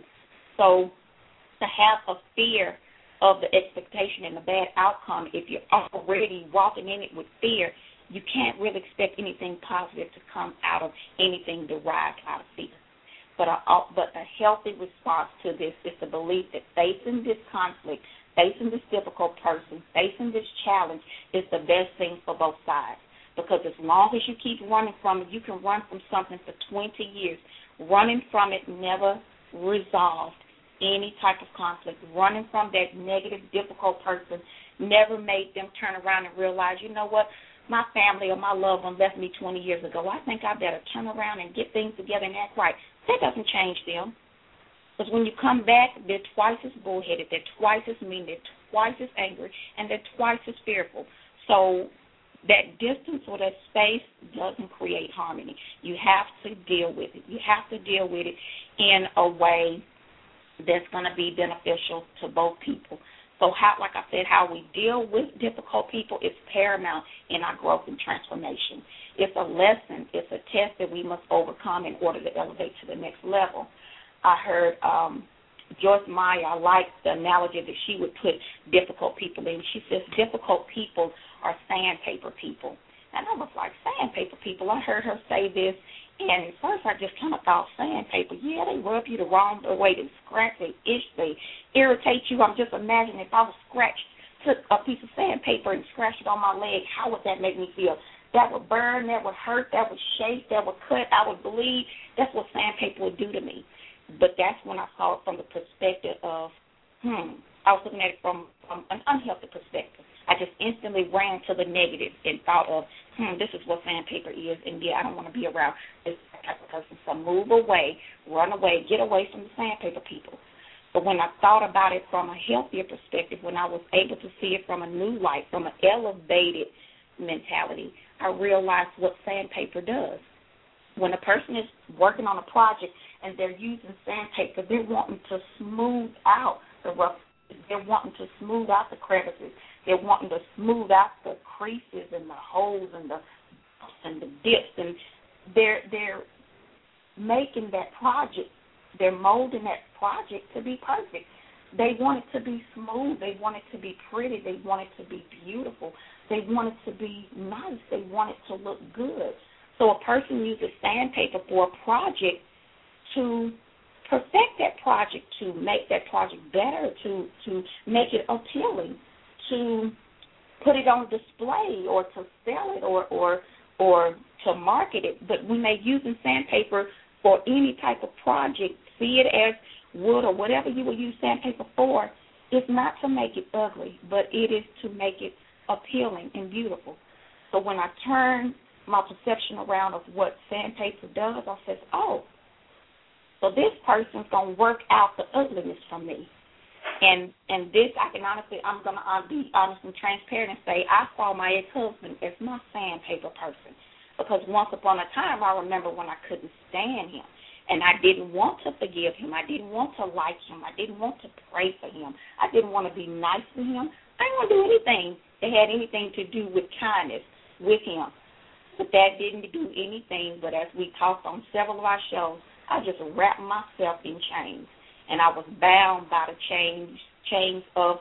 Speaker 2: So to have a fear of the expectation and the bad outcome, if you're already walking in it with fear, you can't really expect anything positive to come out of anything derived out of fear. But a, but a healthy response to this is the belief that facing this conflict, facing this difficult person, facing this challenge is the best thing for both sides. Because as long as you keep running from it, you can run from something for twenty years. Running from it never resolved any type of conflict. Running from that negative, difficult person never made them turn around and realize, you know what, my family or my loved one left me twenty years ago. I think I better turn around and get things together and act right. That doesn't change them. Because when you come back, they're twice as bullheaded, they're twice as mean, they're twice as angry, and they're twice as fearful. So that distance or that space doesn't create harmony. You have to deal with it. You have to deal with it in a way that's going to be beneficial to both people. So, how, like I said, how we deal with difficult people is paramount in our growth and transformation. It's a lesson. It's a test that we must overcome in order to elevate to the next level. I heard um, Joyce Meyer, I like the analogy that she would put difficult people in. She says difficult people are sandpaper people. And I was like, sandpaper people? I heard her say this, and at first I just kind of thought sandpaper. Yeah, they rub you the wrong way. They scratch, they itch, they irritate you. I'm just imagining if I was scratched, took a piece of sandpaper and scratched it on my leg, how would that make me feel? That would burn, that would hurt, that would shake, that would cut, I would bleed. That's what sandpaper would do to me. But that's when I saw it from the perspective of, hmm, I was looking at it from, from an unhealthy perspective. I just instantly ran to the negative and thought of, hmm, this is what sandpaper is, and yeah, I don't want to be around this type of person. So move away, run away, get away from the sandpaper people. But when I thought about it from a healthier perspective, when I was able to see it from a new light, from an elevated mentality, I realized what sandpaper does. When a person is working on a project and they're using sandpaper, they're wanting to smooth out the rough. They're wanting to smooth out the crevices. They're wanting to smooth out the creases and the holes and the and the dips, and they're they're making that project. They're molding that project to be perfect. They want it to be smooth. They want it to be pretty. They want it to be beautiful. They want it to be nice. They want it to look good. So a person uses sandpaper for a project to perfect that project, to make that project better, to, to make it appealing, to put it on display or to sell it or, or, or to market it. But when they're using sandpaper for any type of project, see it as wood or whatever you will use sandpaper for, it's not to make it ugly, but it is to make it appealing and beautiful. So when I turn my perception around of what sandpaper does, I said, oh, so this person's going to work out the ugliness from me. And and this, I can honestly, I'm going to be honest and transparent and say, I saw my ex-husband as my sandpaper person. Because once upon a time, I remember when I couldn't stand him. And I didn't want to forgive him. I didn't want to like him. I didn't want to pray for him. I didn't want to be nice to him. I didn't want to do anything that had anything to do with kindness with him. But that didn't do anything. But as we talked on several of our shows, I just wrapped myself in chains. And I was bound by the chains, chains of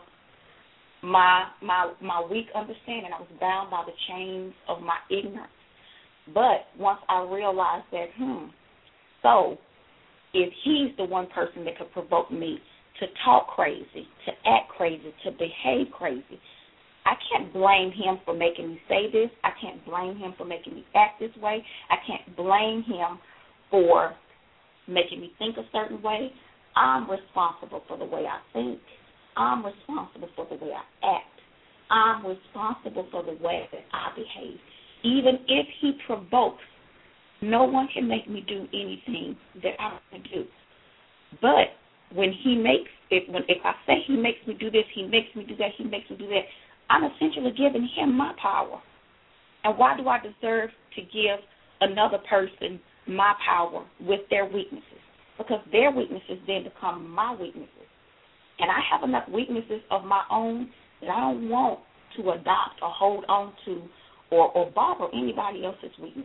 Speaker 2: my my my weak understanding. I was bound by the chains of my ignorance. But once I realized that, hmm, so if he's the one person that could provoke me to talk crazy, to act crazy, to behave crazy, I can't blame him for making me say this. I can't blame him for making me act this way. I can't blame him for making me think a certain way. I'm responsible for the way I think. I'm responsible for the way I act. I'm responsible for the way that I behave. Even if he provokes, no one can make me do anything that I want to do. But when he makes it, when if I say he makes me do this, he makes me do that, he makes me do that, I'm essentially giving him my power. And why do I deserve to give another person my power with their weaknesses? Because their weaknesses then become my weaknesses. And I have enough weaknesses of my own that I don't want to adopt or hold on to or, or borrow anybody else's weaknesses.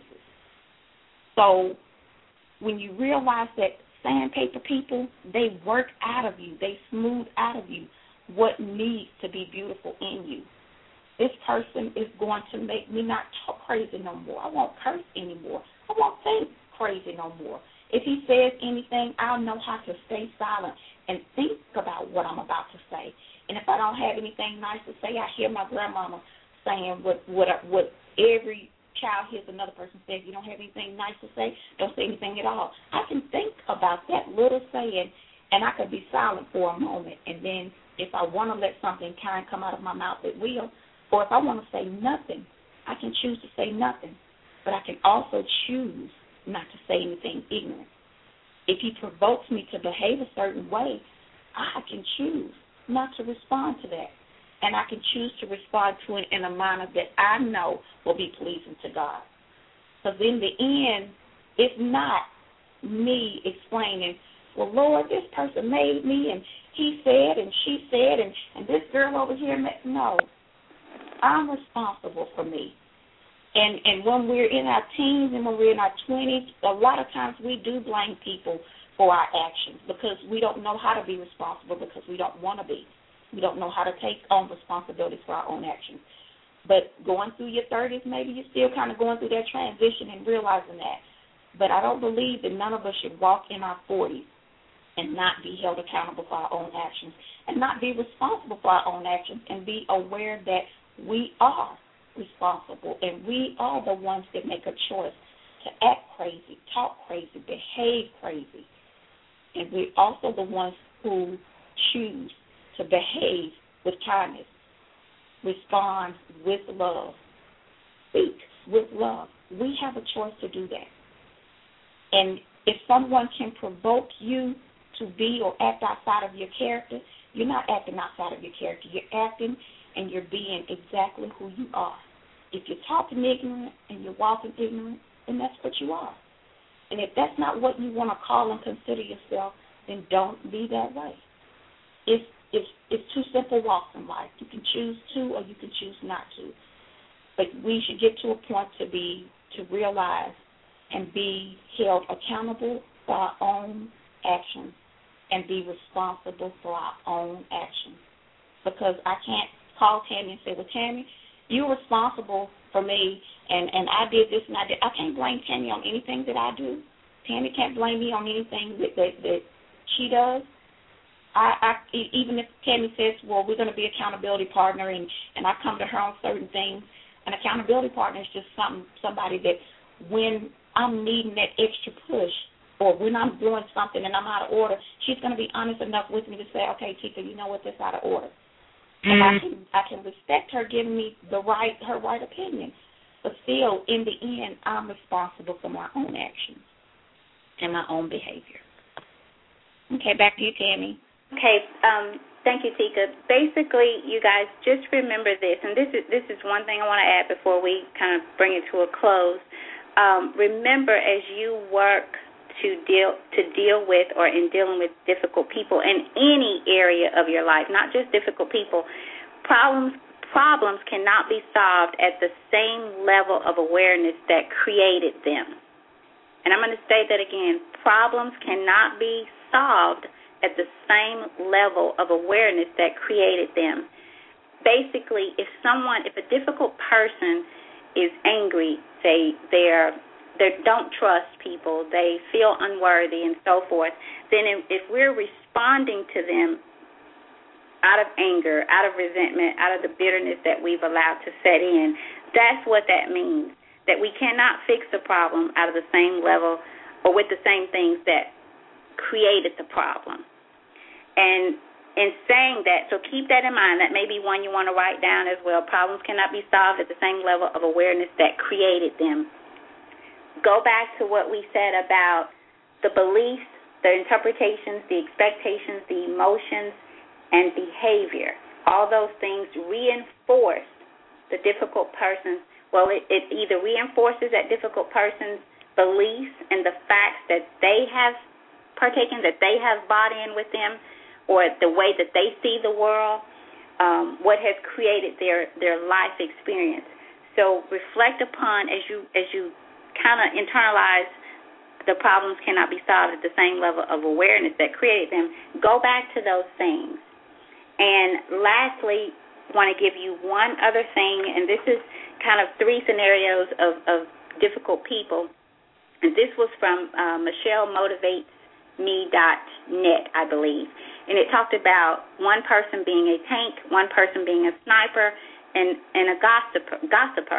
Speaker 2: So when you realize that sandpaper people, they work out of you, they smooth out of you what needs to be beautiful in you. This person is going to make me not talk crazy no more. I won't curse anymore. I won't think crazy no more. If he says anything, I'll know how to stay silent and think about what I'm about to say. And if I don't have anything nice to say, I hear my grandmama saying what what what every child hears another person say. If you don't have anything nice to say, don't say anything at all. I can think about that little saying, and I could be silent for a moment. And then if I want to let something kind come out of my mouth, it will. Or if I want to say nothing, I can choose to say nothing. But I can also choose not to say anything ignorant. If he provokes me to behave a certain way, I can choose not to respond to that. And I can choose to respond to it in a manner that I know will be pleasing to God. Because in the end, it's not me explaining, well, Lord, this person made me, and he said, and she said, and, and this girl over here, no. I'm responsible for me. And and when we're in our teens and when we're in our twenties, a lot of times we do blame people for our actions because we don't know how to be responsible because we don't want to be. We don't know how to take on responsibilities for our own actions. But going through your thirties, maybe you're still kind of going through that transition and realizing that. But I don't believe that none of us should walk in our forties and not be held accountable for our own actions and not be responsible for our own actions and be aware that we are responsible, and we are the ones that make a choice to act crazy, talk crazy, behave crazy. And we're also the ones who choose to behave with kindness, respond with love, speak with love. We have a choice to do that. And if someone can provoke you to be or act outside of your character, you're not acting outside of your character. You're acting and you're being exactly who you are. If you're talking ignorant and you're walking ignorant, then that's what you are. And if that's not what you want to call and consider yourself, then don't be that way. It's, it's, it's two simple walks in life. You can choose to or you can choose not to. But we should get to a point to be, to realize and be held accountable for our own actions and be responsible for our own actions. Because I can't call Tammy and say, well, Tammy, you're responsible for me, and, and I did this and I did. I can't blame Tammy on anything that I do. Tammy can't blame me on anything that, that, that she does. I, I, even if Tammy says, well, we're going to be accountability partner, and, and I come to her on certain things, an accountability partner is just some, somebody that when I'm needing that extra push or when I'm doing something and I'm out of order, she's going to be honest enough with me to say, okay, Tika, you know what, that's out of order. And I can I can respect her giving me the right her right opinion. But still, in the end, I'm responsible for my own actions and my own behavior. Okay, back to you, Tammy.
Speaker 1: Okay, um, thank you, Tika. Basically, you guys just remember this, and this is this is one thing I want to add before we kind of bring it to a close. Um, remember, as you work to deal to deal with or in dealing with difficult people in any area of your life, not just difficult people, problems problems cannot be solved at the same level of awareness that created them. And I'm going to state that again. Problems cannot be solved at the same level of awareness that created them. Basically, if someone, if a difficult person is angry, say they're they don't trust people, they feel unworthy, and so forth, then if, if we're responding to them out of anger, out of resentment, out of the bitterness that we've allowed to set in, that's what that means, that we cannot fix the problem out of the same level or with the same things that created the problem. And in saying that, so keep that in mind. That may be one you want to write down as well. Problems cannot be solved at the same level of awareness that created them. Go back to what we said about the beliefs, the interpretations, the expectations, the emotions, and behavior. All those things reinforce the difficult person's, well, it, it either reinforces that difficult person's beliefs and the facts that they have partaken, that they have bought in with them, or the way that they see the world, um, what has created their, their life experience. So reflect upon, as you as you kind of internalize the problems cannot be solved at the same level of awareness that created them, go back to those things. And lastly, I want to give you one other thing, and this is kind of three scenarios of, of difficult people. And this was from uh, Michelle Motivates Me dot net, I believe. And it talked about one person being a tank, one person being a sniper, and, and a gossiper, gossiper.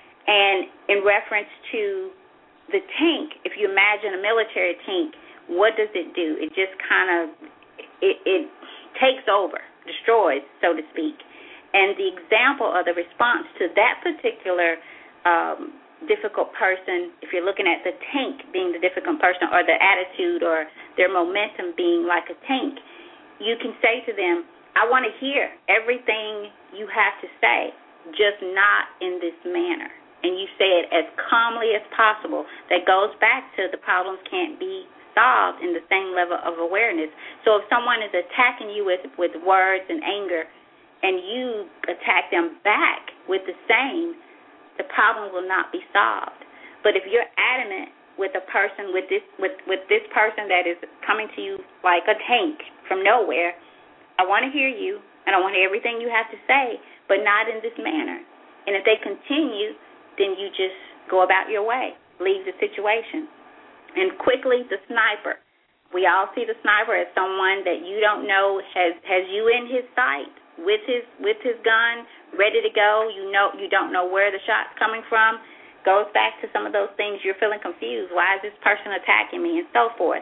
Speaker 1: And in reference to the tank, if you imagine a military tank, what does it do? It just kind of, it, it takes over, destroys, so to speak. And the example of the response to that particular um, difficult person, if you're looking at the tank being the difficult person, or the attitude or their momentum being like a tank, you can say to them, I want to hear everything you have to say, just not in this manner. And you say it as calmly as possible. That goes back to the problems can't be solved in the same level of awareness. So if someone is attacking you with, with words and anger, and you attack them back with the same, the problem will not be solved. But if you're adamant with a person, with this with, with this person that is coming to you like a tank from nowhere, I want to hear you, and I want to hear everything you have to say, but not in this manner. And if they continue, then you just go about your way, leave the situation. And quickly, the sniper. We all see the sniper as someone that you don't know has, has you in his sight, with his with his gun, ready to go. You know you don't know where the shot's coming from. Goes back to some of those things. You're feeling confused. Why is this person attacking me, and so forth.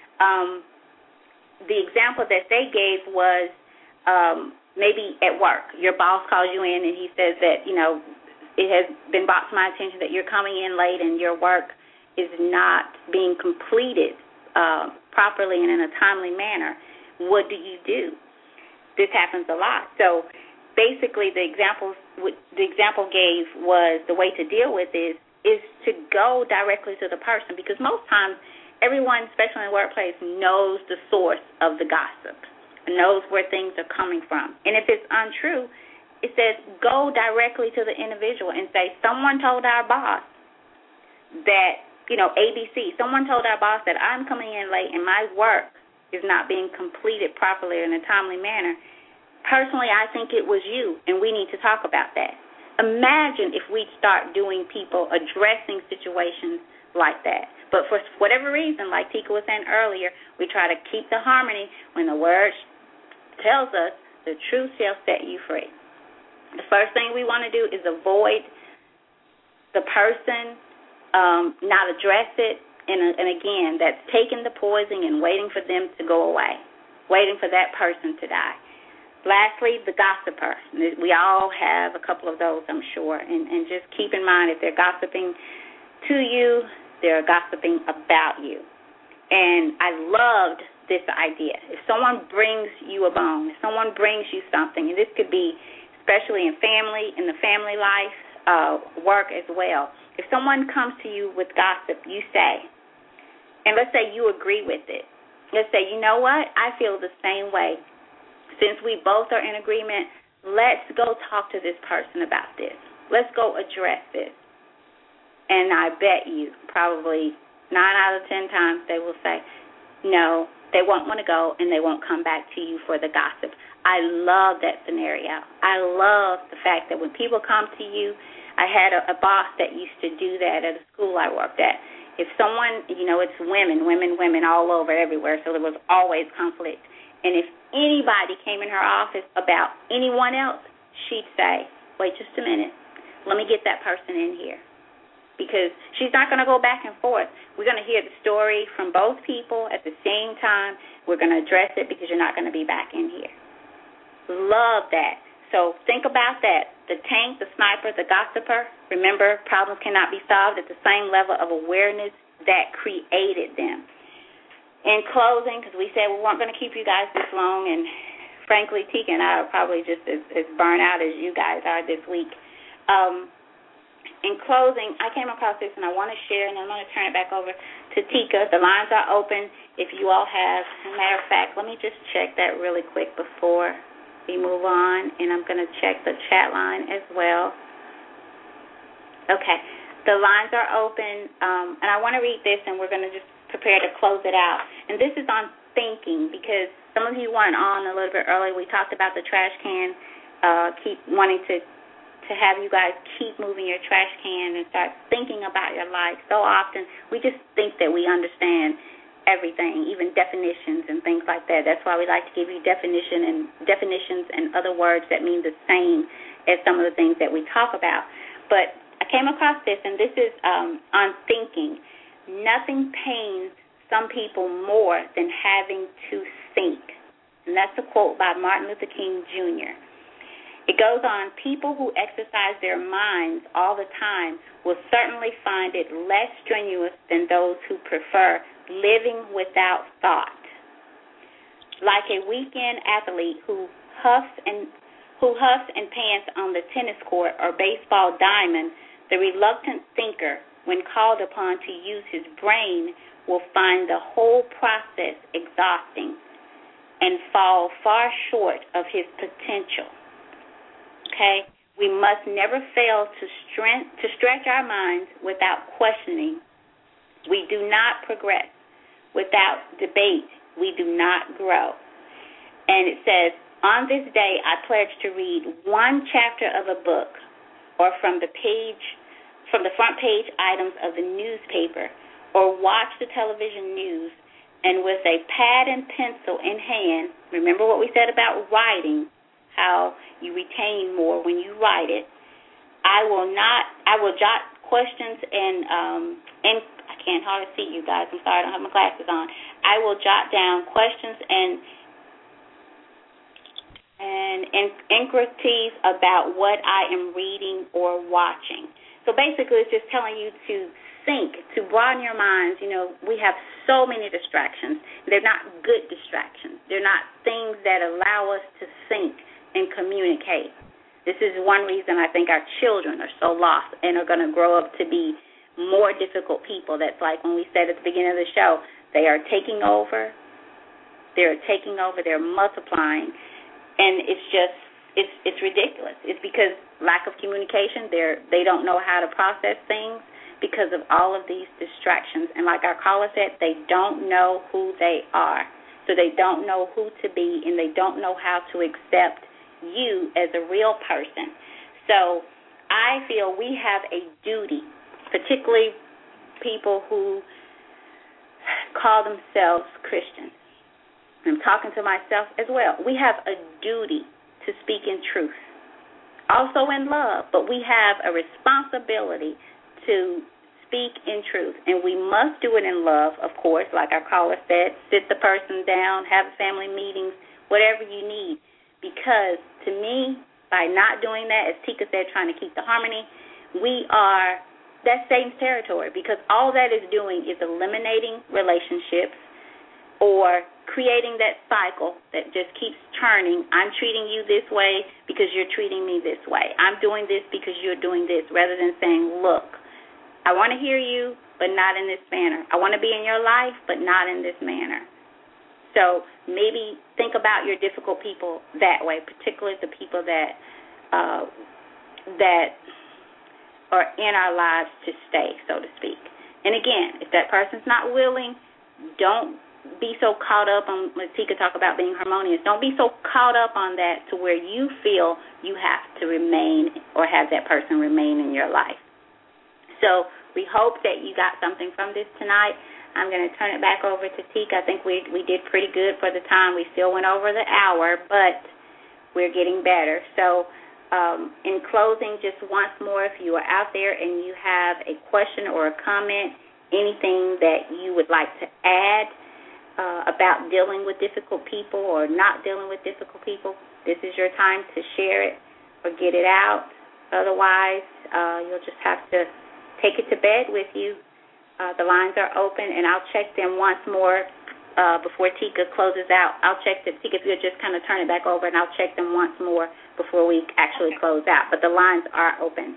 Speaker 1: Um, the example that they gave was um, maybe at work. Your boss calls you in and he says that, you know, it has been brought to my attention that you're coming in late and your work is not being completed uh, properly and in a timely manner. What do you do? This happens a lot. So basically the example, the example gave was the way to deal with this is to go directly to the person, because most times everyone, especially in the workplace, knows the source of the gossip, knows where things are coming from. And if it's untrue, it says go directly to the individual and say, someone told our boss that, you know, A B C, someone told our boss that I'm coming in late and my work is not being completed properly in a timely manner. Personally, I think it was you, and we need to talk about that. Imagine if we start doing people, addressing situations like that. But for whatever reason, like Tika was saying earlier, we try to keep the harmony when the word tells us the truth shall set you free. The first thing we want to do is avoid the person, um, not address it, and, and again, that's taking the poison and waiting for them to go away, waiting for that person to die. Lastly, the gossiper. We all have a couple of those, I'm sure, and, and just keep in mind if they're gossiping to you, they're gossiping about you. And I loved this idea. If someone brings you a bone, if someone brings you something, and this could be especially in family, in the family life, uh, work as well. If someone comes to you with gossip, you say, and let's say you agree with it. Let's say, you know what, I feel the same way. Since we both are in agreement, let's go talk to this person about this. Let's go address this. And I bet you probably nine out of ten times they will say, no, they won't want to go and they won't come back to you for the gossip. I love that scenario. I love the fact that when people come to you, I had a, a boss that used to do that at a school I worked at. If someone, you know, it's women, women, women all over, everywhere, so there was always conflict. And if anybody came in her office about anyone else, she'd say, wait just a minute, let me get that person in here. Because she's not going to go back and forth. We're going to hear the story from both people at the same time. We're going to address it because you're not going to be back in here. Love that. So think about that. The tank, the sniper, the gossiper. Remember, problems cannot be solved at the same level of awareness that created them. In closing, because we said we weren't going to keep you guys this long, and frankly, Tika and I are probably just as, as burnt out as you guys are this week. Um, in closing, I came across this, and I want to share, and I'm going to turn it back over to Tika. The lines are open if you all have. As a matter of fact, let me just check that really quick before we move on, and I'm going to check the chat line as well. Okay, the lines are open, um, and I want to read this, and we're going to just prepare to close it out. And this is on thinking, because some of you weren't on a little bit earlier. We talked about the trash can, uh, keep wanting to, to have you guys keep moving your trash can and start thinking about your life. So often we just think that we understand everything, even definitions and things like that. That's why we like to give you definition and definitions and other words that mean the same as some of the things that we talk about. But I came across this, and this is um, on thinking. Nothing pains some people more than having to think. And that's a quote by Martin Luther King, Junior It goes on, people who exercise their minds all the time will certainly find it less strenuous than those who prefer living without thought. Like a weekend athlete who huffs and who huffs and pants on the tennis court or baseball diamond, the reluctant thinker, when called upon to use his brain, will find the whole process exhausting and fall far short of his potential. Okay? We must never fail to strength, to stretch our minds without questioning. We do not progress. Without debate, we do not grow. And it says, on this day, I pledge to read one chapter of a book or from the page, from the front page items of the newspaper, or watch the television news, and with a pad and pencil in hand, remember what we said about writing, how you retain more when you write it. I will not, I will jot questions and, um, and I can't hardly see you guys. I'm sorry, I don't have my glasses on. I will jot down questions and and, and inquiries about what I am reading or watching. So basically, it's just telling you to think, to broaden your minds. You know, we have so many distractions. They're not good distractions. They're not things that allow us to think and communicate. This is one reason I think our children are so lost and are going to grow up to be more difficult people. That's like when we said at the beginning of the show, they are taking over, they're taking over, they're multiplying, and it's just, it's it's ridiculous. It's because lack of communication, they're, they don't know how to process things because of all of these distractions. And like our caller said, they don't know who they are. So they don't know who to be, and they don't know how to accept you as a real person. So I feel we have a duty, particularly people who call themselves Christians. I'm talking to myself as well. We have a duty to speak in truth, also in love, but we have a responsibility to speak in truth, and we must do it in love, of course, like our caller said, sit the person down, have family meetings, whatever you need, because to me, by not doing that, as Tika said, trying to keep the harmony, we are, that's Satan's territory, because all that is doing is eliminating relationships or creating that cycle that just keeps turning. I'm treating you this way because you're treating me this way. I'm doing this because you're doing this, rather than saying, look, I want to hear you, but not in this manner. I want to be in your life, but not in this manner. So maybe think about your difficult people that way, particularly the people that uh, that are in our lives to stay, so to speak. And again, if that person's not willing, don't be so caught up on, when Tika talk about being harmonious, don't be so caught up on that to where you feel you have to remain or have that person remain in your life. So we hope that you got something from this tonight. I'm going to turn it back over to Tika. I think we we did pretty good for the time. We still went over the hour, but we're getting better. So um, in closing, just once more, if you are out there and you have a question or a comment, anything that you would like to add uh, about dealing with difficult people or not dealing with difficult people, this is your time to share it or get it out. Otherwise, uh, you'll just have to take it to bed with you. Uh, the lines are open, and I'll check them once more uh, before Tika closes out. I'll check them. Tika, if you'll just kind of turn it back over, and I'll check them once more before we actually okay. close out. But the lines are open.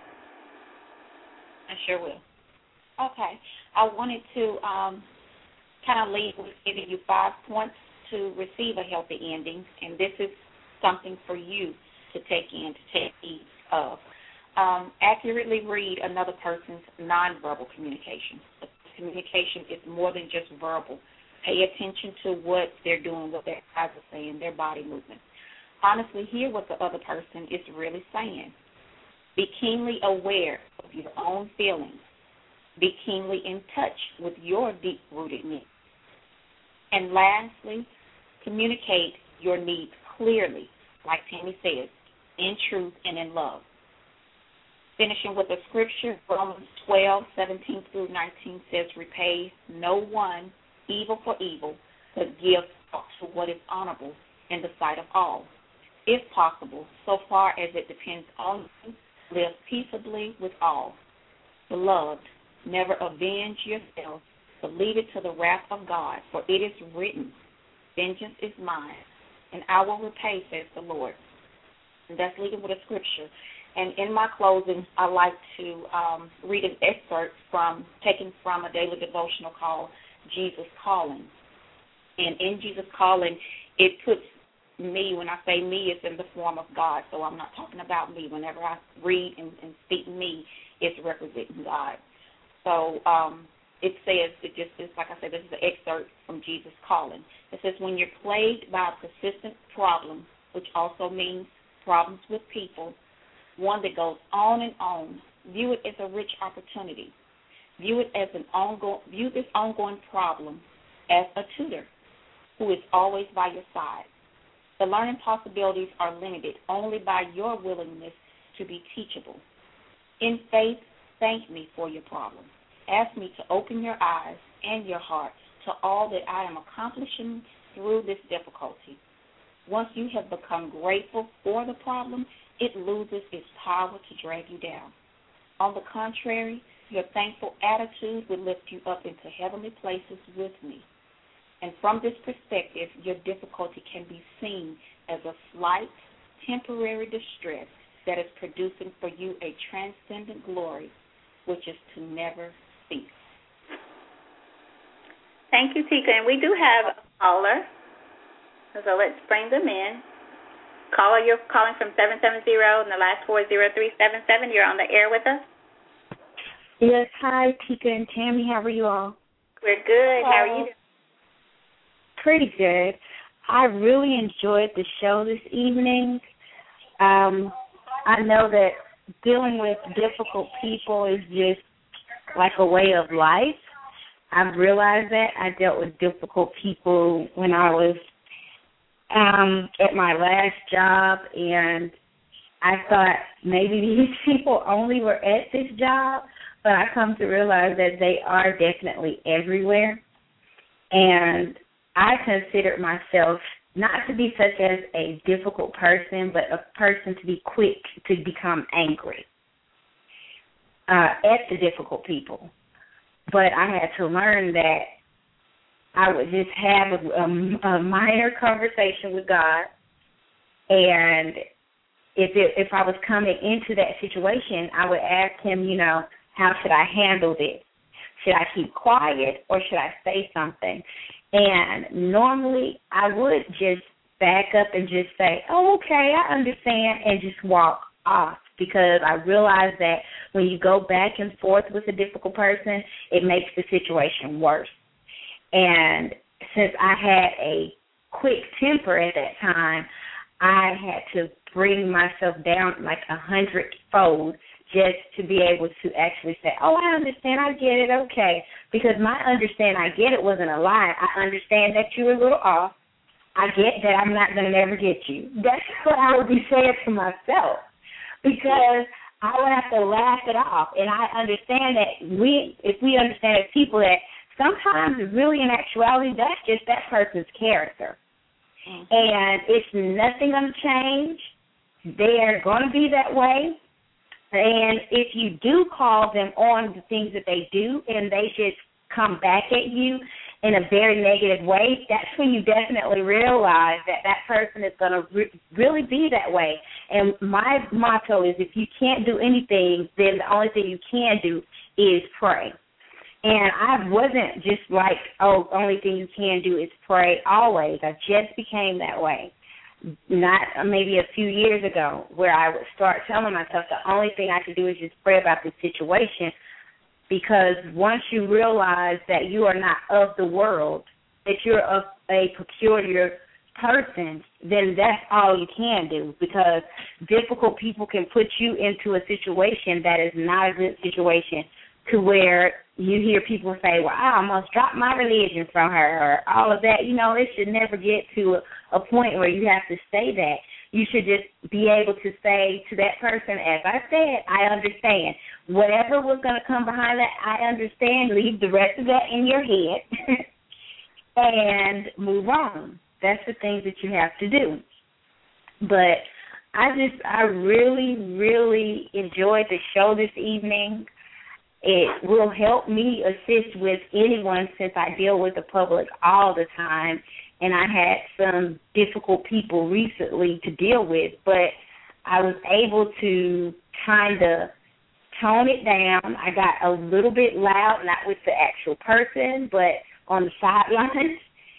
Speaker 2: I sure will. Okay. I wanted to um, kind of leave with giving you five points to receive a healthy ending, and this is something for you to take in, to take heed of. Um, accurately read another person's nonverbal communication. The communication is more than just verbal. Pay attention to what they're doing, what their eyes are saying, their body movement. Honestly, hear what the other person is really saying. Be keenly aware of your own feelings. Be keenly in touch with your deep-rooted needs. And lastly, communicate your needs clearly, like Tammy says, in truth and in love. Finishing with the scripture, Romans twelve, seventeen through nineteen says, repay no one evil for evil, but give thought to what is honorable in the sight of all. If possible, so far as it depends on you, live peaceably with all. Beloved, never avenge yourself, but leave it to the wrath of God, for it is written, vengeance is mine, and I will repay, says the Lord. And that's leading with a scripture. And in my closing, I like to um, read an excerpt from taken from a daily devotional called Jesus Calling. And in Jesus Calling, it puts me, when I say me, it's in the form of God. So I'm not talking about me. Whenever I read and, and speak me, it's representing God. So um, it says, it just is, like I said, this is an excerpt from Jesus Calling. It says, when you're plagued by a persistent problem, which also means problems with people, one that goes on and on, view it as a rich opportunity. View it as an ongoing, view this ongoing problem as a tutor who is always by your side. The learning possibilities are limited only by your willingness to be teachable. In faith, thank me for your problem. Ask me to open your eyes and your heart to all that I am accomplishing through this difficulty. Once you have become grateful for the problem, it loses its power to drag you down. On the contrary, your thankful attitude will lift you up into heavenly places with me. And from this perspective, your difficulty can be seen as a slight, temporary distress that is producing for you a transcendent glory, which is to never cease.
Speaker 1: Thank you, Tika. And we do have a caller, so let's bring them in. Caller, you're calling from seven seven zero and the last four zero three seven seven. You're on the air with us.
Speaker 4: Yes, hi, Tika and Tammy. How are you all?
Speaker 1: We're good. Hello. How are you doing?
Speaker 4: Pretty good. I really enjoyed the show this evening. Um, I know that dealing with difficult people is just like a way of life. I've realized that. I dealt with difficult people when I was Um, at my last job, and I thought maybe these people only were at this job, but I come to realize that they are definitely everywhere. And I considered myself not to be such as a difficult person, but a person to be quick to become angry uh, at the difficult people. But I had to learn that I would just have a, a minor conversation with God, and if it, if I was coming into that situation, I would ask him, you know, how should I handle this? Should I keep quiet or should I say something? And normally I would just back up and just say, oh, okay, I understand, and just walk off, because I realize that when you go back and forth with a difficult person, it makes the situation worse. And since I had a quick temper at that time, I had to bring myself down like a hundredfold just to be able to actually say, oh, I understand, I get it, okay. Because my understand, I get it wasn't a lie. I understand that you were a little off. I get that I'm not going to never get you. That's what I would be saying to myself, because I would have to laugh it off. And I understand that we, if we understand as people that sometimes really in actuality that's just that person's character. Mm-hmm. And it's nothing going to change. They're going to be that way. And if you do call them on the things that they do and they just come back at you in a very negative way, that's when you definitely realize that that person is going to re- really be that way. And my motto is, if you can't do anything, then the only thing you can do is pray. And I wasn't just like, oh, the only thing you can do is pray always. I just became that way. Not maybe a few years ago, where I would start telling myself the only thing I could do is just pray about this situation, because once you realize that you are not of the world, that you're of a peculiar person, then that's all you can do, because difficult people can put you into a situation that is not a good situation, to where you hear people say, well, I almost dropped my religion from her, or all of that. You know, it should never get to a, a point where you have to say that. You should just be able to say to that person, as I said, I understand. Whatever was going to come behind that, I understand. Leave the rest of that in your head and move on. That's the things that you have to do. But I just, I really, really enjoyed the show this evening. It will help me assist with anyone, since I deal with the public all the time, and I had some difficult people recently to deal with, but I was able to kind of tone it down. I got a little bit loud, not with the actual person, but on the sidelines,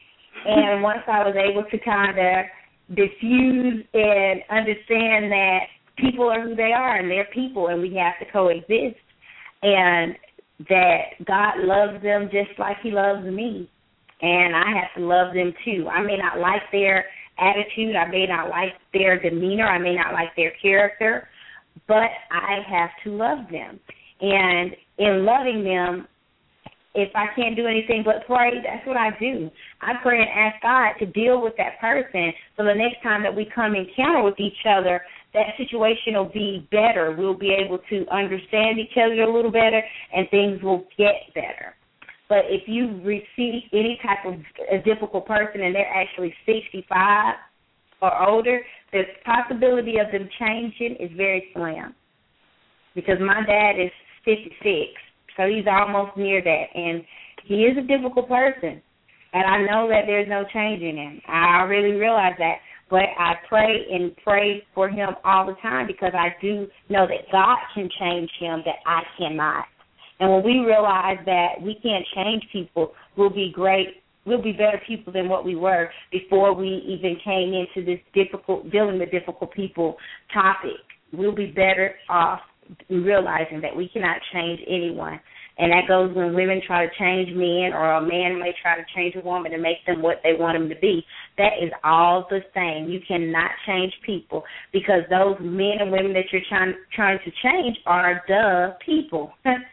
Speaker 4: and once I was able to kind of diffuse and understand that people are who they are, and they're people, and we have to coexist, and that God loves them just like he loves me, and I have to love them too. I may not like their attitude, I may not like their demeanor, I may not like their character, but I have to love them. And in loving them, if I can't do anything but pray, that's what I do. I pray and ask God to deal with that person, so the next time that we come encounter with each other, that situation will be better. We'll be able to understand each other a little better, and things will get better. But if you receive any type of a difficult person and they're actually sixty-five or older, the possibility of them changing is very slim. Because my dad is fifty-six, so he's almost near that, and he is a difficult person. And I know that there's no changing him. I really realize that. But I pray and pray for him all the time, because I do know that God can change him, that I cannot. And when we realize that we can't change people, we'll be great, we'll be better people than what we were before we even came into this difficult, dealing with difficult people topic. We'll be better off realizing that we cannot change anyone. And that goes when women try to change men, or a man may try to change a woman to make them what they want them to be. That is all the same. You cannot change people, because those men and women that you're trying, trying to change are the people.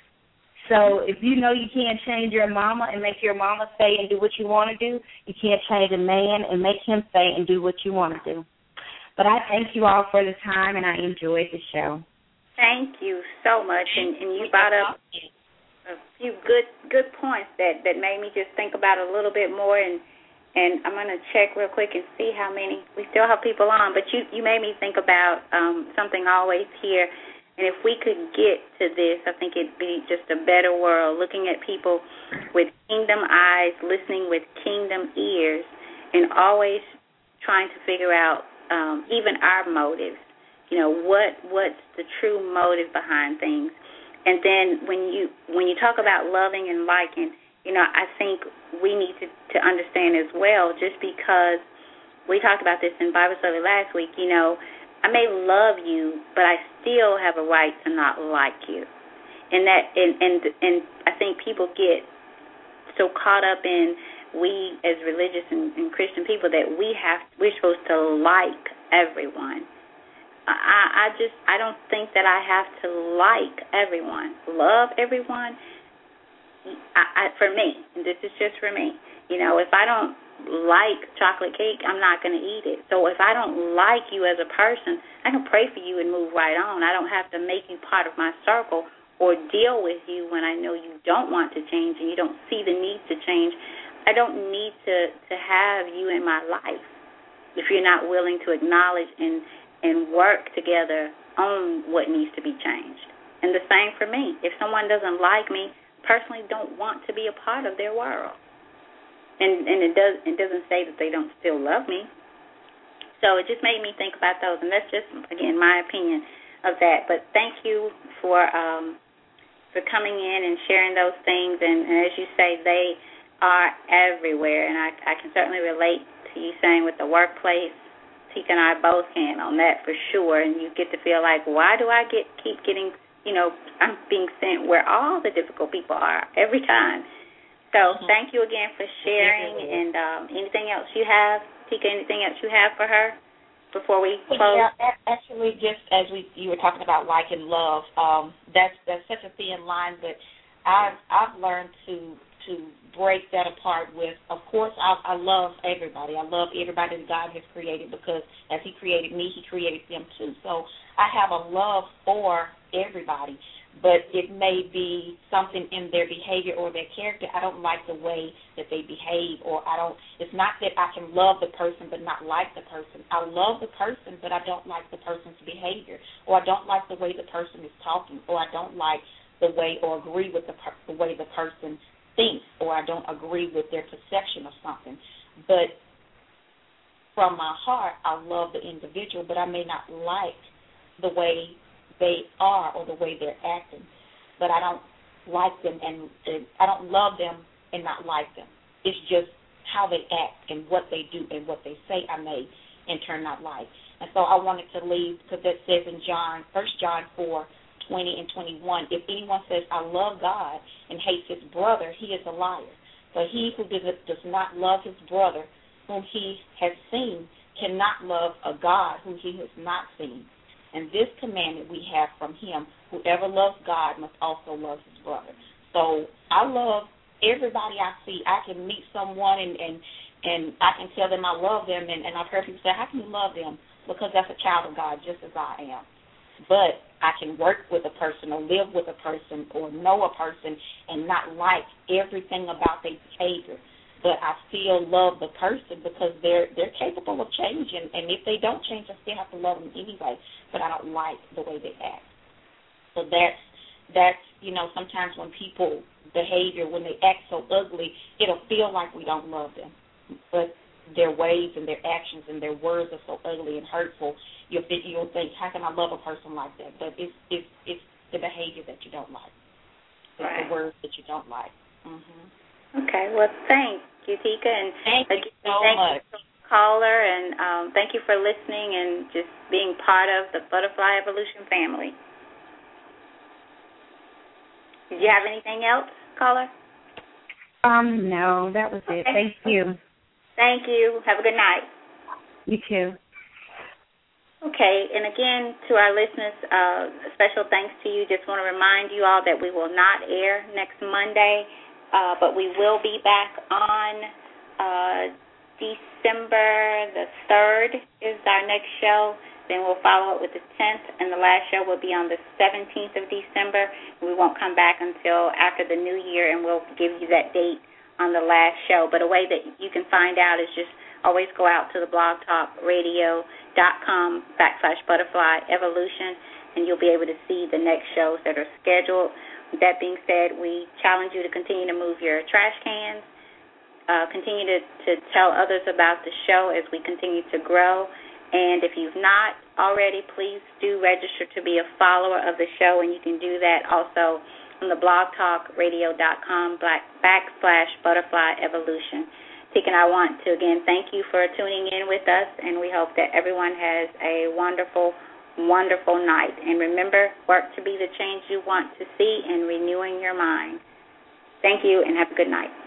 Speaker 4: So if you know you can't change your mama and make your mama say and do what you want to do, you can't change a man and make him say and do what you want to do. But I thank you all for the time, and I enjoyed the show.
Speaker 1: Thank you so much. And, and you brought up a few good good points that, that made me just think about it a little bit more, and and I'm going to check real quick and see how many. We still have people on, but you, you made me think about um, something always here, and if we could get to this, I think it'd be just a better world, looking at people with kingdom eyes, listening with kingdom ears, and always trying to figure out um, even our motives. You know, what what's the true motive behind things? And then when you when you talk about loving and liking, you know, I think we need to, to understand as well, just because we talked about this in Bible study last week, you know, I may love you, but I still have a right to not like you. And that and, and, and I think people get so caught up in we as religious and, and Christian people that we have we're supposed to like everyone. I, I just I don't think that I have to like everyone, love everyone. I, I, for me, and this is just for me. You know, if I don't like chocolate cake, I'm not going to eat it. So if I don't like you as a person, I can pray for you and move right on. I don't have to make you part of my circle or deal with you when I know you don't want to change and you don't see the need to change. I don't need to, to have you in my life if you're not willing to acknowledge and, and work together on what needs to be changed. And the same for me. If someone doesn't like me, personally don't want to be a part of their world. And and it does it doesn't say that they don't still love me. So it just made me think about those, and that's just, again, my opinion of that. But thank you for um, for coming in and sharing those things. And, and as you say, they are everywhere. And I, I can certainly relate to you saying with the workplace, Tika and I both can on that for sure. And you get to feel like, why do I get keep getting you know, I'm being sent where all the difficult people are every time. So mm-hmm. Thank you again for sharing. And um, anything else you have, Tika, anything else you have for her before we close?
Speaker 2: Yeah, actually, just as we you were talking about like and love, um, that's that's such a thin line, but I've, I've learned to to break that apart with, of course, I, I love everybody. I love everybody that God has created because as he created me, he created them too. So I have a love for everybody, but it may be something in their behavior or their character. I don't like the way that they behave, or I don't, it's not that I can love the person but not like the person. I love the person, but I don't like the person's behavior, or I don't like the way the person is talking, or I don't like the way or agree with the, per- the way the person thinks, or I don't agree with their perception of something. But from my heart, I love the individual, but I may not like the way they are or the way they're acting. But I don't like them, and, and I don't love them and not like them. It's just how they act and what they do and what they say I may in turn not like. And so I wanted to leave, because that says in John, First John four, twenty and twenty-one, if anyone says, I love God and hates his brother, he is a liar. For he who does, does not love his brother whom he has seen cannot love a God whom he has not seen. And this commandment we have from him, whoever loves God must also love his brother. So I love everybody I see. I can meet someone and, and, and I can tell them I love them, and, and I've heard people say, how can you love them? Because that's a child of God, just as I am. But I can work with a person or live with a person or know a person and not like everything about their behavior. But I still love the person because they're they're capable of changing. And if they don't change, I still have to love them anyway. But I don't like the way they act. So that's, that's you know, sometimes when people behavior, when they act so ugly, it'll feel like we don't love them. But their ways and their actions and their words are so ugly and hurtful, you'll think, you'll think, how can I love a person like that? But it's it's it's the behavior that you don't like. It's right. The words that you don't like. Mm-hmm.
Speaker 1: Okay. Well, thank you, Tika, and
Speaker 2: thank you so
Speaker 1: thank
Speaker 2: much,
Speaker 1: you, caller, and um, thank you for listening and just being part of the Butterfly Evolution family. Did you have anything else, caller?
Speaker 4: Um, no, that was it.
Speaker 1: Okay.
Speaker 4: Thank you.
Speaker 1: Thank you. Have a good night.
Speaker 4: You too.
Speaker 1: Okay, and again, to our listeners, uh, a special thanks to you. Just want to remind you all that we will not air next Monday, uh, but we will be back on uh, December the third is our next show. Then we'll follow up with the tenth, and the last show will be on the seventeenth of December. We won't come back until after the new year, and we'll give you that date on the last show. But a way that you can find out is just always go out to the blogtalkradio.com backslash butterfly evolution, and you'll be able to see the next shows that are scheduled. With that being said, we challenge you to continue to move your trash cans, uh, continue to, to tell others about the show as we continue to grow. And if you've not already, please do register to be a follower of the show, and you can do that also on the blogtalkradio.com backslash butterfly evolution. Tika and I want to, again, thank you for tuning in with us, and we hope that everyone has a wonderful, wonderful night. And remember, work to be the change you want to see and renewing your mind. Thank you, and have a good night.